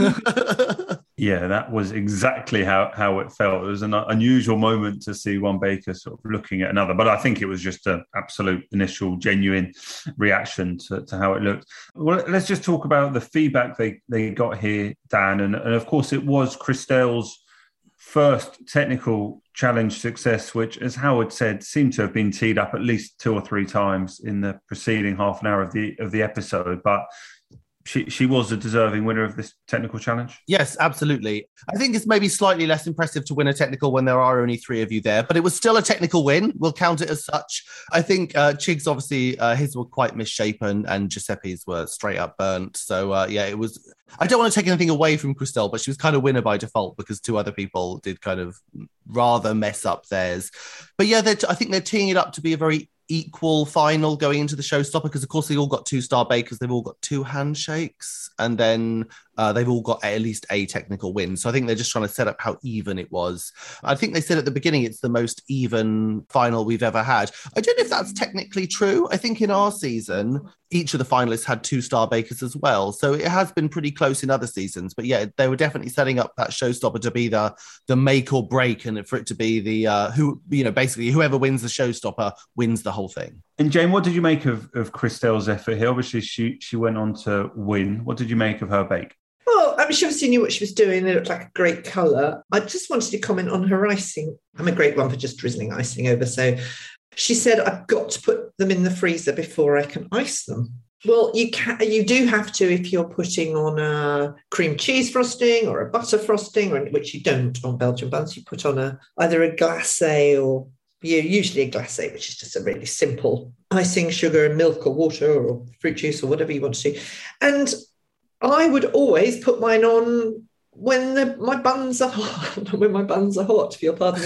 I: Yeah, that was exactly how it felt. It was an unusual moment to see one baker sort of looking at another, but I think it was just an absolute initial genuine reaction to how it looked. Well, let's just talk about the feedback they got here, Dan. And of course, it was Christelle's first technical challenge success, which, as Howard said, seemed to have been teed up at least 2 or 3 times in the preceding half an hour of the episode. But she was a deserving winner of this technical challenge.
F: Yes, absolutely. I think it's maybe slightly less impressive to win a technical when there are only 3 of you there, but it was still a technical win. We'll count it as such. I think Chigs, obviously, his were quite misshapen and Giuseppe's were straight up burnt. So, it was... I don't want to take anything away from Christelle, but she was kind of winner by default because 2 other people did kind of rather mess up theirs. But yeah, I think they're teeing it up to be a very equal final going into the showstopper, because of course they all got 2-star bakers, they've all got 2 handshakes, and then they've all got at least a technical win. So I think they're just trying to set up how even it was. I think they said at the beginning it's the most even final we've ever had. I don't know if that's technically true. I think in our season each of the finalists had 2-star bakers as well, so it has been pretty close in other seasons. But yeah, they were definitely setting up that showstopper to be the make or break, and for it to be the basically whoever wins the showstopper wins the whole thing.
I: And Jane, what did you make of Christelle's effort here? Obviously she went on to win. What did you make of her bake?
E: Well, I mean, she obviously knew what she was doing. It looked like a great colour. I just wanted to comment on her icing. I'm a great one for just drizzling icing over. So she said, I've got to put them in the freezer before I can ice them. Well, you do have to if you're putting on a cream cheese frosting or a butter frosting, which you don't on Belgian buns. You put on either a glacé or usually a glacé, which is just a really simple icing, sugar and milk or water or fruit juice or whatever you want to do. And I would always put mine on when my buns are hot, if you'll pardon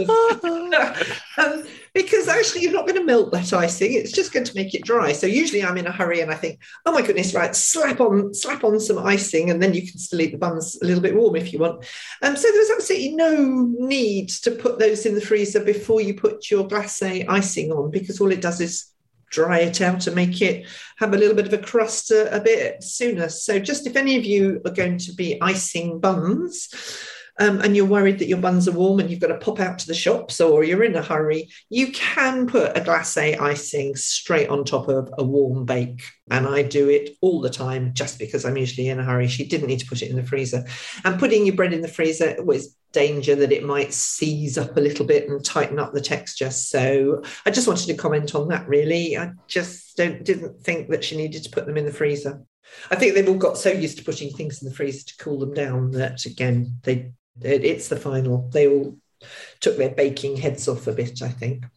E: me. Because actually you're not going to melt that icing. It's just going to make it dry. So usually I'm in a hurry and I think, oh my goodness, right, slap on some icing and then you can still eat the buns a little bit warm if you want. So there was absolutely no need to put those in the freezer before you put your glacé icing on, because all it does is dry it out and make it have a little bit of a crust a bit sooner. So just if any of you are going to be icing buns and you're worried that your buns are warm and you've got to pop out to the shops or you're in a hurry, you can put a glacé icing straight on top of a warm bake. And I do it all the time just because I'm usually in a hurry. She didn't need to put it in the freezer. And putting your bread in the freezer was danger that it might seize up a little bit and tighten up the texture. So I just wanted to comment on that, really. I just didn't think that she needed to put them in the freezer. I think they've all got so used to putting things in the freezer to cool them down that, again, it's the final. They all took their baking heads off a bit, I think.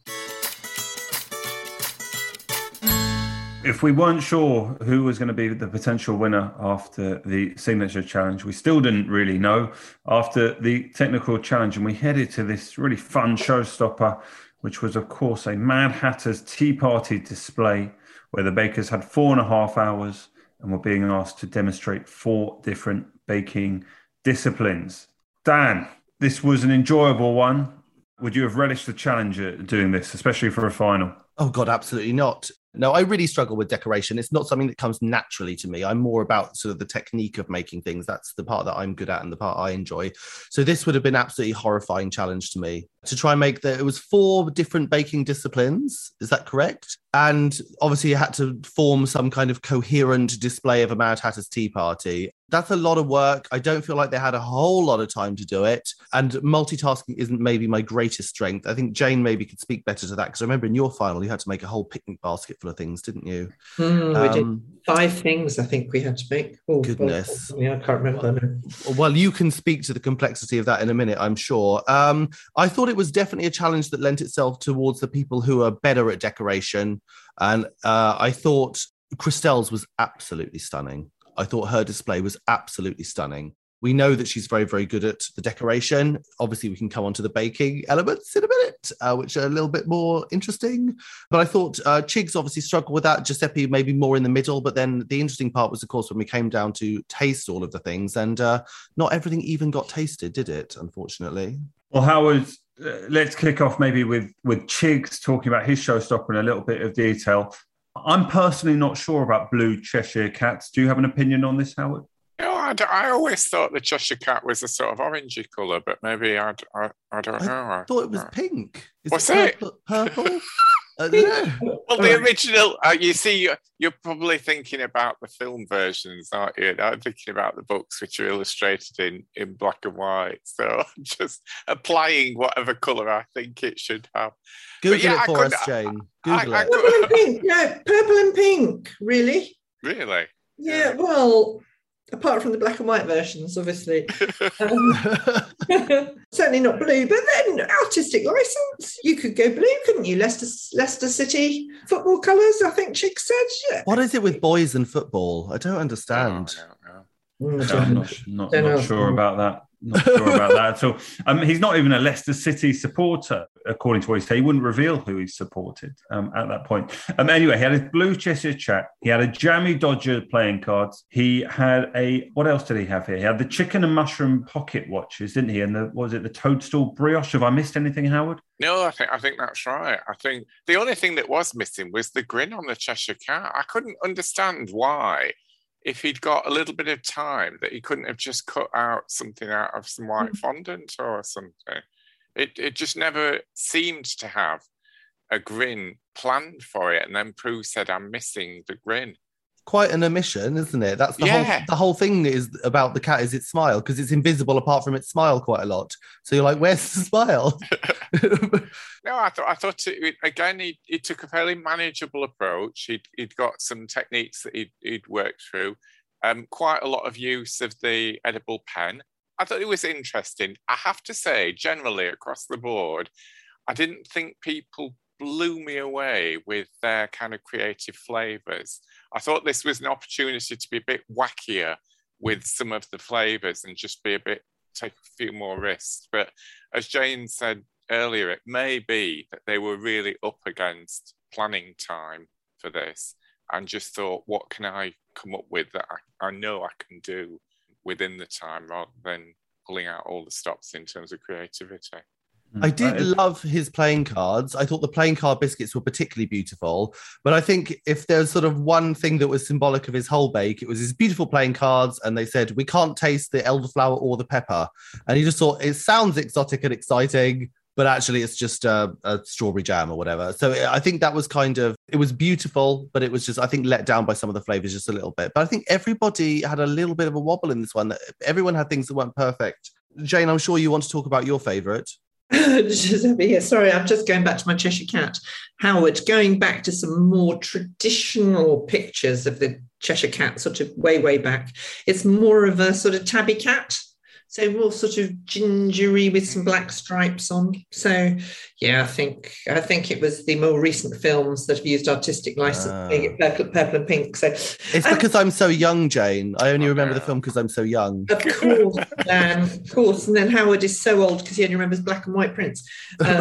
I: If we weren't sure who was going to be the potential winner after the signature challenge, we still didn't really know after the technical challenge. And we headed to this really fun showstopper, which was, of course, a Mad Hatter's Tea Party display where the bakers had 4.5 hours and were being asked to demonstrate 4 different baking disciplines. Dan, this was an enjoyable one. Would you have relished the challenge at doing this, especially for a final?
F: Oh, God, absolutely not. No, I really struggle with decoration. It's not something that comes naturally to me. I'm more about sort of the technique of making things. That's the part that I'm good at and the part I enjoy. So this would have been absolutely horrifying challenge to me to try and make it was 4 different baking disciplines. Is that correct? And obviously you had to form some kind of coherent display of a Mad Hatter's Tea Party. That's a lot of work. I don't feel like they had a whole lot of time to do it. And multitasking isn't maybe my greatest strength. I think Jane maybe could speak better to that, because I remember in your final, you had to make a whole picnic basket full of things, didn't you?
E: We did 5 things, I think we had to make. Oh,
F: goodness.
E: Yeah, I can't remember.
F: Well, you can speak to the complexity of that in a minute, I'm sure. I thought it was definitely a challenge that lent itself towards the people who are better at decoration. And I thought Christelle's was absolutely stunning. I thought her display was absolutely stunning. We know that she's very, very good at the decoration. Obviously, we can come on to the baking elements in a minute, which are a little bit more interesting. But I thought Chigs obviously struggled with that. Giuseppe maybe more in the middle. But then the interesting part was, of course, when we came down to taste all of the things. And not everything even got tasted, did it, unfortunately?
I: Well, Howard, let's kick off maybe with Chigs talking about his showstopper in a little bit of detail. I'm personally not sure about blue Cheshire Cats. Do you have an opinion on this, Howard?
H: No, I always thought the Cheshire Cat was a sort of orangey colour, but maybe I don't know.
F: I thought it was pink.
H: What's it?
F: Purple? I don't know.
H: Well, the original, you see, you're probably thinking about the film versions, aren't you? I'm thinking about the books which are illustrated in black and white. So I'm just applying whatever colour I think it should have.
F: Google it for us, Jane. Google it.
E: Purple and pink. No, purple and pink. Really?
H: Really?
E: Yeah, well, apart from the black and white versions, obviously. Certainly not blue, but then artistic license. You could go blue, couldn't you? Leicester City football colours, I think Chick said. Yeah.
F: What is it with boys and football? I don't understand.
I: I'm not sure about that. Not sure about that at all. He's not even a Leicester City supporter, according to what he said. He wouldn't reveal who he supported at that point. Anyway, he had his blue Cheshire Cat. He had a Jammy Dodger playing cards. He had what else did he have here? He had the chicken and mushroom pocket watches, didn't he? And the toadstool brioche? Have I missed anything, Howard?
H: No, I think that's right. I think the only thing that was missing was the grin on the Cheshire Cat. I couldn't understand why, if he'd got a little bit of time, that he couldn't have just cut out something out of some white fondant or something. It just never seemed to have a grin planned for it. And then Prue said, I'm missing the grin.
F: Quite an omission, isn't it? That's the whole thing is about the cat is its smile, because it's invisible apart from its smile quite a lot. So you're like, where's the smile?
H: No, I thought again, he took a fairly manageable approach. He'd got some techniques that he'd worked through. Quite a lot of use of the edible pen. I thought it was interesting. I have to say, generally across the board, I didn't think people blew me away with their kind of creative flavours. I thought this was an opportunity to be a bit wackier with some of the flavours and just take a few more risks. But as Jane said earlier, it may be that they were really up against planning time for this and just thought, what can I come up with that I know I can do within the time, rather than pulling out all the stops in terms of creativity.
F: I did love his playing cards. I thought the playing card biscuits were particularly beautiful. But I think if there's sort of one thing that was symbolic of his whole bake, it was his beautiful playing cards. And they said, we can't taste the elderflower or the pepper. And he just thought, it sounds exotic and exciting, but actually it's just a strawberry jam or whatever. So I think that was it was beautiful, but it was just, I think, let down by some of the flavors just a little bit. But I think everybody had a little bit of a wobble in this one. Everyone had things that weren't perfect. Jane, I'm sure you want to talk about your favorite.
E: Yeah, sorry, I'm just going back to my Cheshire Cat. Howard, going back to some more traditional pictures of the Cheshire Cat, sort of way back. It's more of a sort of tabby cat, so more sort of gingery with some black stripes on. So, yeah, I think it was the more recent films that have used artistic license, purple and pink. So
F: it's because I'm so young, Jane. I only remember the film because I'm so young.
E: Of course. And then Howard is so old because he only remembers black and white prints.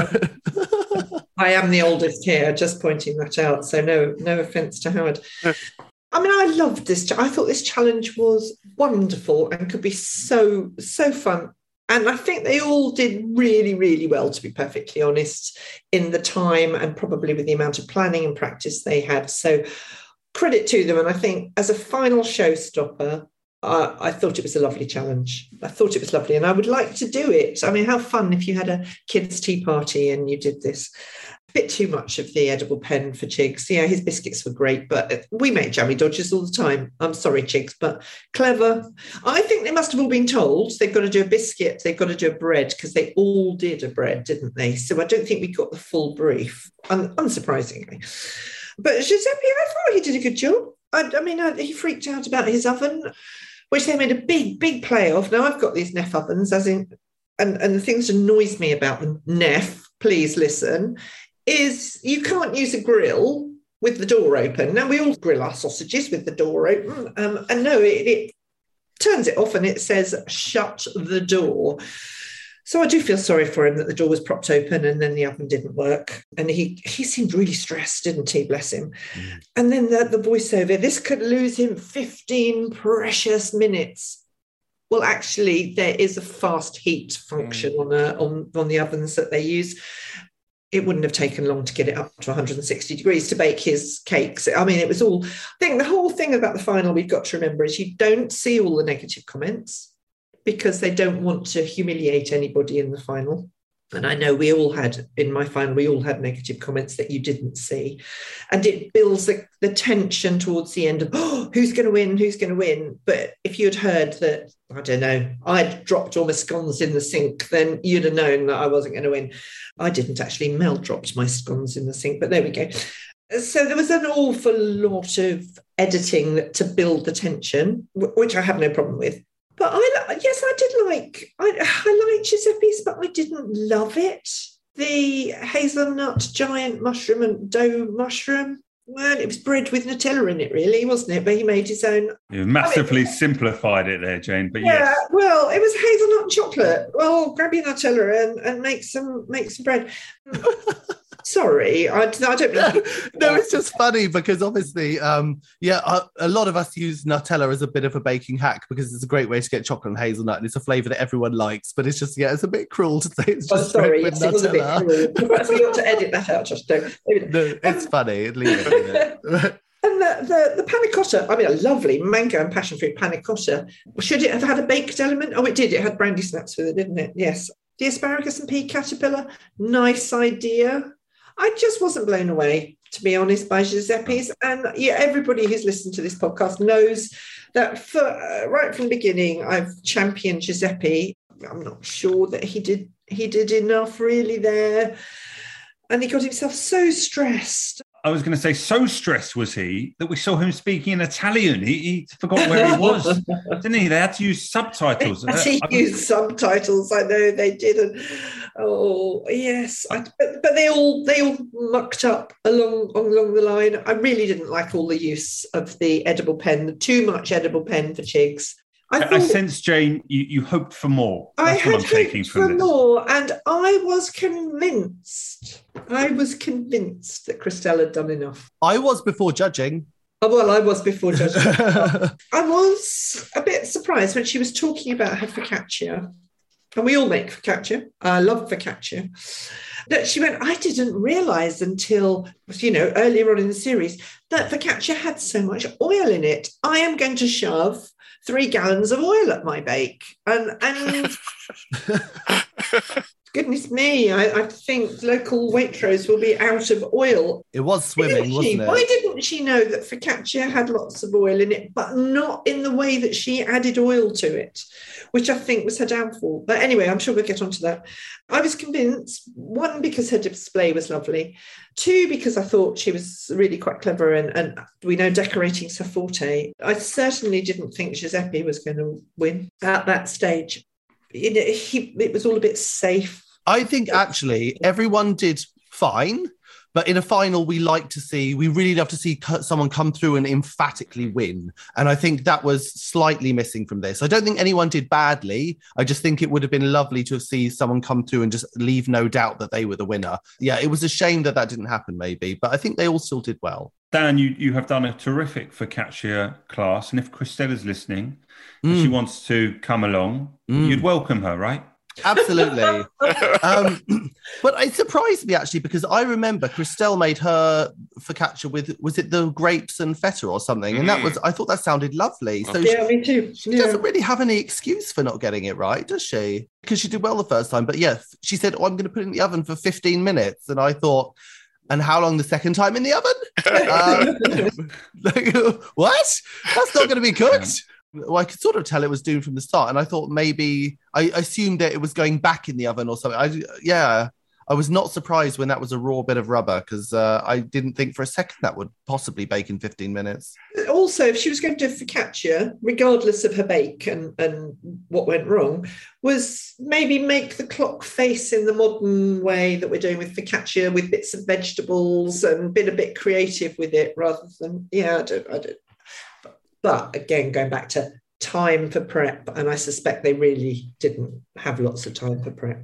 E: I am the oldest here, just pointing that out. So no offence to Howard. I mean, I loved this. I thought this challenge was wonderful and could be so fun. And I think they all did really, really well, to be perfectly honest, in the time and probably with the amount of planning and practice they had. So credit to them. And I think as a final showstopper, I thought it was a lovely challenge. I thought it was lovely and I would like to do it. I mean, how fun if you had a kids' tea party and you did this. A bit too much of the edible pen for Chigs. Yeah, his biscuits were great, but we make jammy dodgers all the time. I'm sorry, Chigs, but clever. I think they must have all been told they've got to do a biscuit, they've got to do a bread, because they all did a bread, didn't they? So I don't think we got the full brief, unsurprisingly. But Giuseppe, I thought he did a good job. I mean, he freaked out about his oven, which they made a big play of. Now, I've got these Neff ovens, as in, and the things that annoys me about them, Neff, please listen, is you can't use a grill with the door open. Now, we all grill our sausages with the door open. And no, it turns it off and it says, shut the door. So I do feel sorry for him that the door was propped open and then the oven didn't work. And he seemed really stressed, didn't he? Bless him. Mm. And then the voiceover, this could lose him 15 precious minutes. Well, actually, there is a fast heat function on the ovens that they use. It wouldn't have taken long to get it up to 160 degrees to bake his cakes. I mean, it was all... I think the whole thing about the final we've got to remember is you don't see all the negative comments, because they don't want to humiliate anybody in the final. And I know in my final, we all had negative comments that you didn't see. And it builds the tension towards the end of, who's going to win? But if you'd heard that, I don't know, I'd dropped all my scones in the sink, then you'd have known that I wasn't going to win. I didn't actually. Mel dropped my scones in the sink, but there we go. So there was an awful lot of editing to build the tension, which I have no problem with. But I liked Giuseppe's, but I didn't love it. The hazelnut giant mushroom and dough mushroom, well, it was bread with Nutella in it, really, wasn't it? But he made his own.
I: You massively simplified it there, Jane. But
E: yeah,
I: yes.
E: Well, it was hazelnut and chocolate. Well, grab your Nutella and make some bread. Sorry, I don't mean...
F: No, it's just funny because obviously, a lot of us use Nutella as a bit of a baking hack because it's a great way to get chocolate and hazelnut, and it's a flavour that everyone likes. But it's just, it's a bit cruel to say it's just
E: sorry,
F: with
E: yes,
F: Nutella.
E: It was a bit cruel. Perhaps we ought to edit that out, just don't.
F: No, it's funny. Leave it.
E: And the panna cotta, I mean, a lovely mango and passion fruit panna cotta. Should it have had a baked element? Oh, it did. It had brandy snaps with it, didn't it? Yes. The asparagus and pea caterpillar, nice idea. I just wasn't blown away, to be honest, by Giuseppe's. And everybody who's listened to this podcast knows that right from the beginning, I've championed Giuseppe. I'm not sure that he did enough really there. And he got himself so stressed.
I: I was going to say, so stressed was he that we saw him speaking in Italian. He forgot where he was, didn't he? They had to use subtitles.
E: He used subtitles. I know they didn't. Oh yes, but they all mucked up along the line. I really didn't like all the use of the edible pen. Too much edible pen for Chigs.
I: I sense, Jane, you hoped for more. That's what I'm taking from this.
E: More, and I was convinced that Christelle had done enough.
F: I was before judging.
E: Oh, well, I was before judging. I was a bit surprised when she was talking about her focaccia. And we all make focaccia. I love focaccia. That she went, I didn't realise until, earlier on in the series that focaccia had so much oil in it. I am going to shove 3 gallons of oil at my bake. And goodness me, I think local Waitrose will be out of oil.
F: It was swimming, wasn't it?
E: Why didn't she know that focaccia had lots of oil in it, but not in the way that she added oil to it, which I think was her downfall. But anyway, I'm sure we'll get onto that. I was convinced, 1, because her display was lovely. 2, because I thought she was really quite clever and we know decorating's her forte. I certainly didn't think Giuseppe was going to win at that stage. It was all a bit safe.
F: I think actually everyone did fine, but in a final we really love to see someone come through and emphatically win. And I think that was slightly missing from this. I don't think anyone did badly. I just think it would have been lovely to have seen someone come through and just leave no doubt that they were the winner. Yeah, it was a shame that didn't happen maybe, but I think they all still did well.
I: Dan, you have done a terrific focaccia class. And if Christella's listening, and she wants to come along, you'd welcome her, right?
F: Absolutely. But it surprised me actually, because I remember Christelle made her focaccia with, was it the grapes and feta or something? And I thought that sounded lovely. So
E: me too.
F: She doesn't really have any excuse for not getting it right, does she? Because she did well the first time. But yes, she said, I'm going to put it in the oven for 15 minutes. And I thought, and how long the second time in the oven? What? That's not going to be cooked. Well, I could sort of tell it was doomed from the start. And I thought maybe, I assumed that it was going back in the oven or something. I was not surprised when that was a raw bit of rubber because I didn't think for a second that would possibly bake in 15 minutes.
E: also, if she was going to do focaccia, regardless of her bake and what went wrong, was maybe make the clock face in the modern way that we're doing with focaccia, with bits of vegetables and been a bit creative with it rather than, I don't. But again, going back to time for prep, and I suspect they really didn't have lots of time for prep.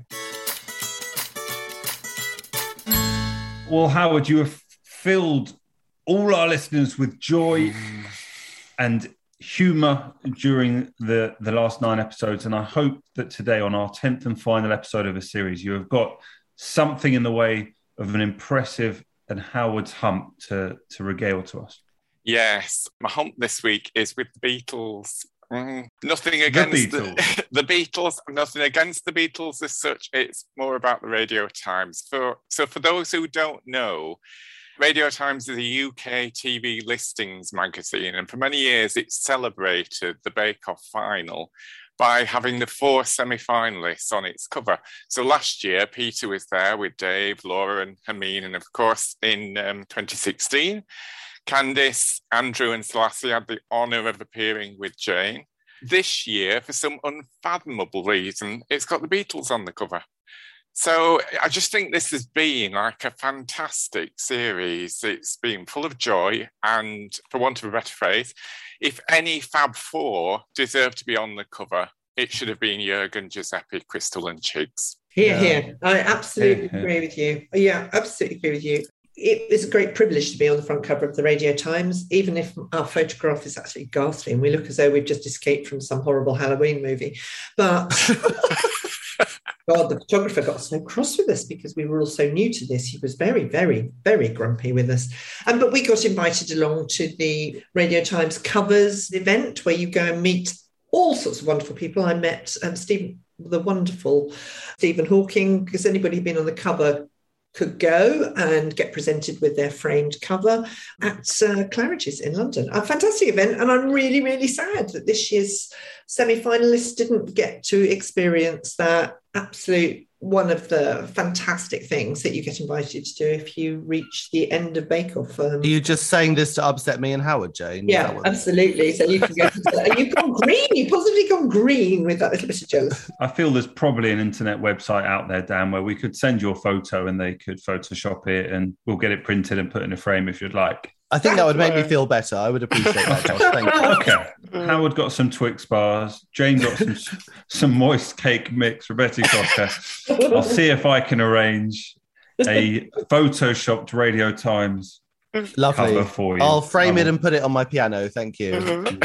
I: Well, Howard, you have filled all our listeners with joy and humour during the last 9 episodes. And I hope that today, on our 10th and final episode of a series, you have got something in the way of an impressive and Howard's hump to regale to us.
H: Yes, my hump this week is with the Beatles. Nothing against the Beatles, nothing against the Beatles as such. It's more about the Radio Times. So for those who don't know, Radio Times is a UK TV listings magazine, and for many years it celebrated the Bake Off final by having the 4 semi-finalists on its cover. So last year, Peter was there with Dave, Laura and Hermine, and of course in 2016, Candice, Andrew and Selassie had the honour of appearing with Jane. This year, for some unfathomable reason, it's got the Beatles on the cover. So I just think this has been like a fantastic series. It's been full of joy and, for want of a better phrase, if any Fab Four deserved to be on the cover, it should have been Jürgen, Giuseppe, Crystal and Chigs.
E: Here. I absolutely agree with you. Yeah, absolutely agree with you. It is a great privilege to be on the front cover of the Radio Times, even if our photograph is actually ghastly and we look as though we've just escaped from some horrible Halloween movie. But God, the photographer got so cross with us because we were all so new to this. He was very, very, very grumpy with us. But we got invited along to the Radio Times covers event where you go and meet all sorts of wonderful people. I met the wonderful Stephen Hawking, because anybody who'd been on the cover could go and get presented with their framed cover at Claridge's in London. A fantastic event, and I'm really, really sad that this year's semi-finalists didn't get to experience that absolute one of the fantastic things that you get invited to do if you reach the end of Bake Off.
F: Are you just saying this to upset me and Howard, Jane?
E: Yeah, absolutely. So you can go. You've gone green. You've positively gone green with that little bit of jealousy.
I: I feel there's probably an internet website out there, Dan, where we could send your photo and they could Photoshop it, and we'll get it printed and put in a frame if you'd like.
F: I think that would make me feel better. I would appreciate that, Josh. Thank you.
I: Okay. Howard got some Twix bars. Jane got some moist cake mix. Rebecca Cocker. I'll see if I can arrange a photoshopped Radio Times cover for you.
F: I'll frame it and put it on my piano. Thank you.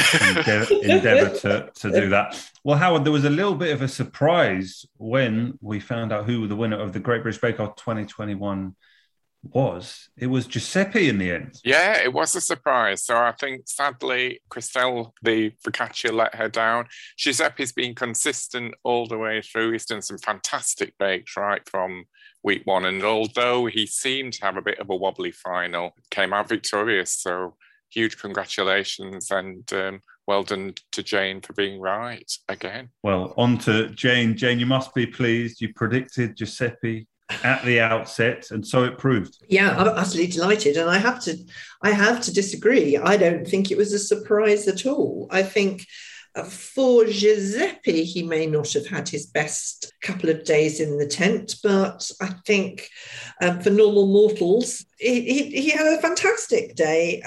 I: Endeavour to do that. Well, Howard, there was a little bit of a surprise when we found out who the winner of the Great British Bake Off 2021 was. It was Giuseppe in the end.
H: Yeah, it was a surprise. So I think, sadly, Christelle, the focaccia, let her down. Giuseppe's been consistent all the way through. He's done some fantastic bakes right from week one. And although he seemed to have a bit of a wobbly final, came out victorious. So huge congratulations and well done to Jane for being right again.
I: Well, on to Jane. Jane, you must be pleased. You predicted Giuseppe at the outset, and so it proved.
E: Yeah, I'm absolutely delighted, and I have to disagree. I don't think it was a surprise at all. I think for Giuseppe, he may not have had his best couple of days in the tent, but I think for normal mortals, he had a fantastic day.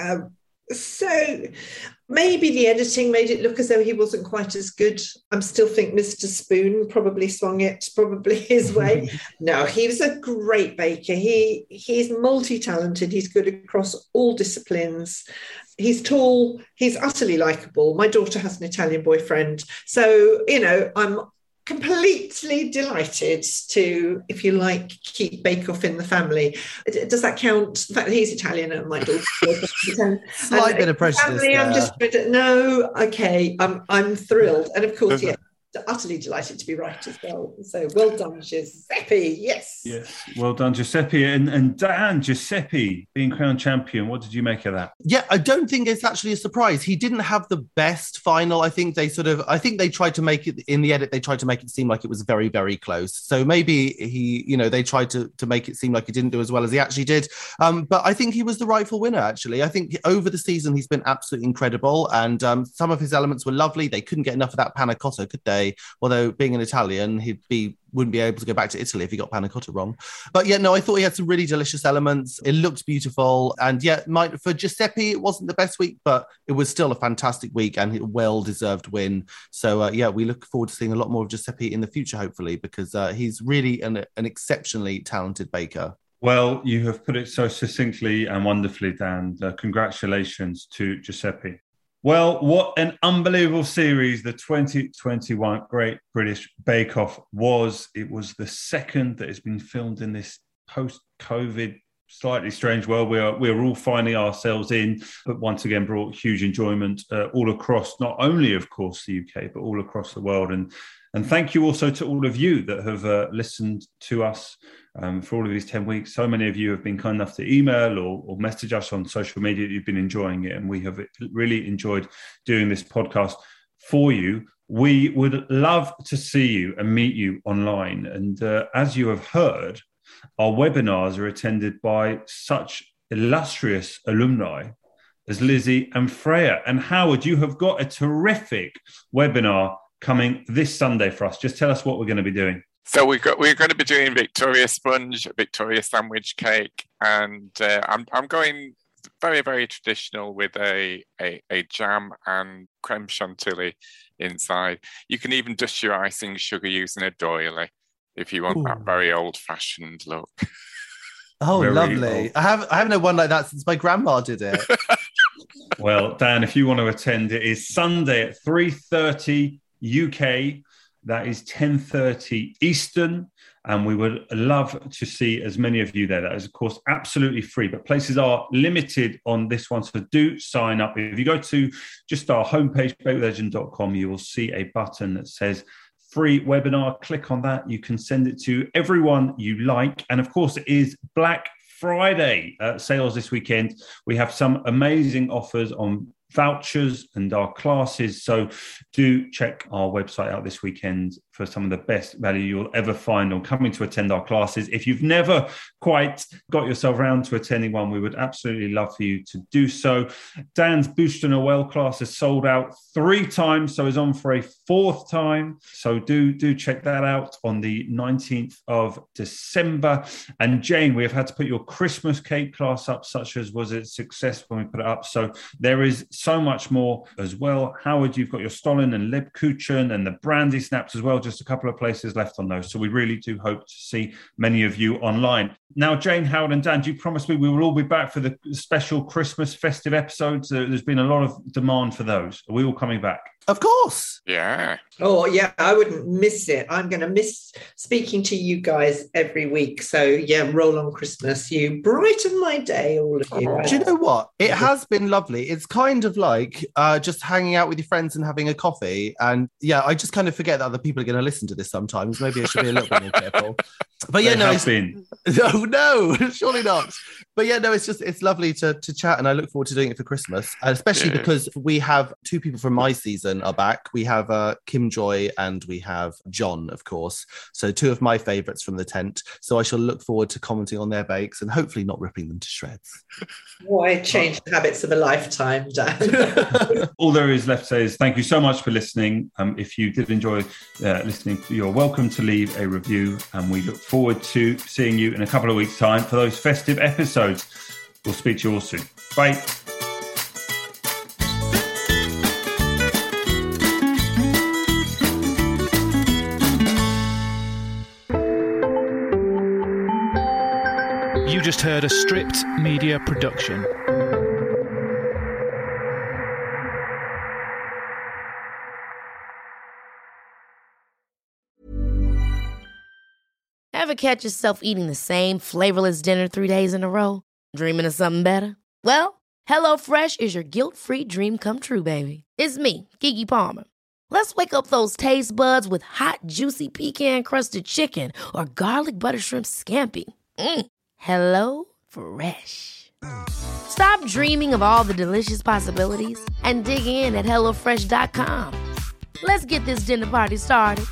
E: So maybe the editing made it look as though he wasn't quite as good. I still think Mr. Spoon probably swung it probably his way. No, he was a great baker. He's multi-talented. He's good across all disciplines. He's tall. He's utterly likable. My daughter has an Italian boyfriend. So, I'm completely delighted to, if you like, keep Bake Off in the family. Does that count? The fact that he's Italian and my daughter's Italian.
F: Slight bit of prejudice.
E: I'm just no. Okay, I'm thrilled, and of course, yeah. utterly delighted to be right as well. So well done, Giuseppe. Yes.
I: Yes. Well done, Giuseppe. And Dan, Giuseppe being crowned champion. What did you make of that?
F: Yeah, I don't think it's actually a surprise. He didn't have the best final. I think they tried to make it in the edit. They tried to make it seem like it was very, very close. So maybe they tried to make it seem like he didn't do as well as he actually did. But I think he was the rightful winner, actually. I think over the season, he's been absolutely incredible. And some of his elements were lovely. They couldn't get enough of that panna cotta, could they? Although being an Italian, wouldn't be able to go back to Italy if he got panna cotta wrong. But yeah, no, I thought he had some really delicious elements. It looked beautiful. And yeah, for Giuseppe, it wasn't the best week, but it was still a fantastic week and a well-deserved win. So yeah, we look forward to seeing a lot more of Giuseppe in the future, hopefully, because he's really an exceptionally talented baker.
I: Well, you have put it so succinctly and wonderfully, Dan. Congratulations to Giuseppe. Well, what an unbelievable series the 2021 Great British Bake Off was. It was the second that has been filmed in this post-COVID, slightly strange world. We're all finding ourselves in, but once again brought huge enjoyment all across, not only, of course, the UK, but all across the world. And thank you also to all of you that have listened to us for all of these 10 weeks. So many of you have been kind enough to email or message us on social media that you've been enjoying it. And we have really enjoyed doing this podcast for you. We would love to see you and meet you online. And as you have heard, our webinars are attended by such illustrious alumni as Lizzie and Freya. And Howard, you have got a terrific webinar coming this Sunday for us. Just tell us what we're going to be doing.
H: So we're going to be doing Victoria sponge, Victoria sandwich cake, and I'm going very, very traditional with a jam and creme chantilly inside. You can even dust your icing sugar using a doily if you want that very old-fashioned look.
F: Oh,
I: very
F: lovely!
I: old.
F: I haven't had one like that since my grandma did it.
I: Well, Dan, if you want to attend, it is Sunday at 3:30 UK. That is 10:30 Eastern. And we would love to see as many of you there. That is, of course, absolutely free, but places are limited on this one. So do sign up. If you go to just our homepage, bakewithlegend.com, you will see a button that says free webinar. Click on that. You can send it to everyone you like. And of course, it is Black Friday sales this weekend. We have some amazing offers on vouchers and our classes. So do check our website out this weekend for some of the best value you'll ever find on coming to attend our classes. If you've never quite got yourself around to attending one, we would absolutely love for you to do so. Dan's Boost and Noel class has sold out 3 times, so is on for a 4th time. So do check that out on the 19th of December. And Jane, we have had to put your Christmas cake class up, such as was it success when we put it up. So there is so much more as well. Howard, you've got your Stollen and Lebkuchen and the brandy snaps as well. Just a couple of places left on those. So we really do hope to see many of you online. Now, Jane, Howard and Dan, do you promise me we will all be back for the special Christmas festive episodes? There's been a lot of demand for those. Are we all coming back?
F: Of course.
H: Yeah.
E: Oh, yeah, I wouldn't miss it. I'm going to miss speaking to you guys every week. So, yeah, roll on Christmas. You brighten my day, all of you.
F: Do you know what? It has been lovely. It's kind of like just hanging out with your friends and having a coffee. And, yeah, I just kind of forget that other people are going to listen to this sometimes. Maybe I should be a little bit more careful. But, yeah, no, surely not. But, yeah, no, it's lovely to chat. And I look forward to doing it for Christmas, especially because we have 2 people from my season are back. We have Kim Joy and we have John, of course. So 2 of my favourites from the tent. So I shall look forward to commenting on their bakes and hopefully not ripping them to shreds.
E: Why change the habits of a lifetime, Dan?
I: All there is left to say is thank you so much for listening. If you did enjoy listening, you're welcome to leave a review. And we look forward to seeing you in a couple of weeks' time for those festive episodes. We'll speak to you all soon. Bye.
J: You just heard a Stripped Media production.
K: Ever catch yourself eating the same flavorless dinner 3 days in a row? Dreaming of something better? Well, HelloFresh is your guilt-free dream come true, baby. It's me, Keke Palmer. Let's wake up those taste buds with hot, juicy pecan-crusted chicken or garlic butter shrimp scampi. Hello Fresh. Stop dreaming of all the delicious possibilities and dig in at HelloFresh.com. Let's get this dinner party started.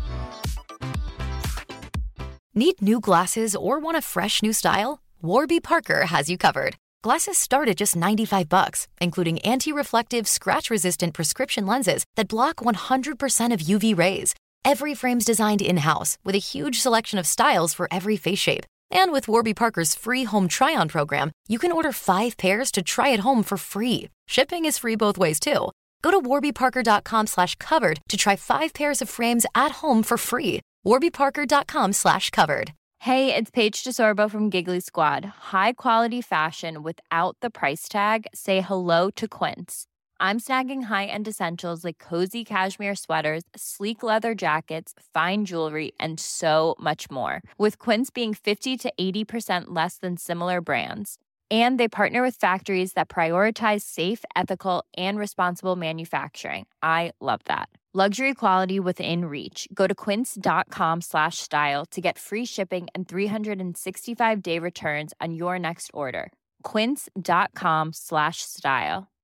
B: Need new glasses or want a fresh new style? Warby Parker has you covered. Glasses start at just $95, including anti-reflective, scratch-resistant prescription lenses that block 100% of UV rays. Every frame's designed in-house with a huge selection of styles for every face shape. And with Warby Parker's free home try-on program, you can order 5 pairs to try at home for free. Shipping is free both ways, too. Go to warbyparker.com/covered to try 5 pairs of frames at home for free. warbyparker.com/covered.
L: Hey, it's Paige DeSorbo from Giggly Squad. High quality fashion without the price tag. Say hello to Quince. I'm snagging high-end essentials like cozy cashmere sweaters, sleek leather jackets, fine jewelry, and so much more. With Quince being 50 to 80% less than similar brands. And they partner with factories that prioritize safe, ethical, and responsible manufacturing. I love that. Luxury quality within reach. Go to quince.com/style to get free shipping and 365-day returns on your next order. Quince.com/style.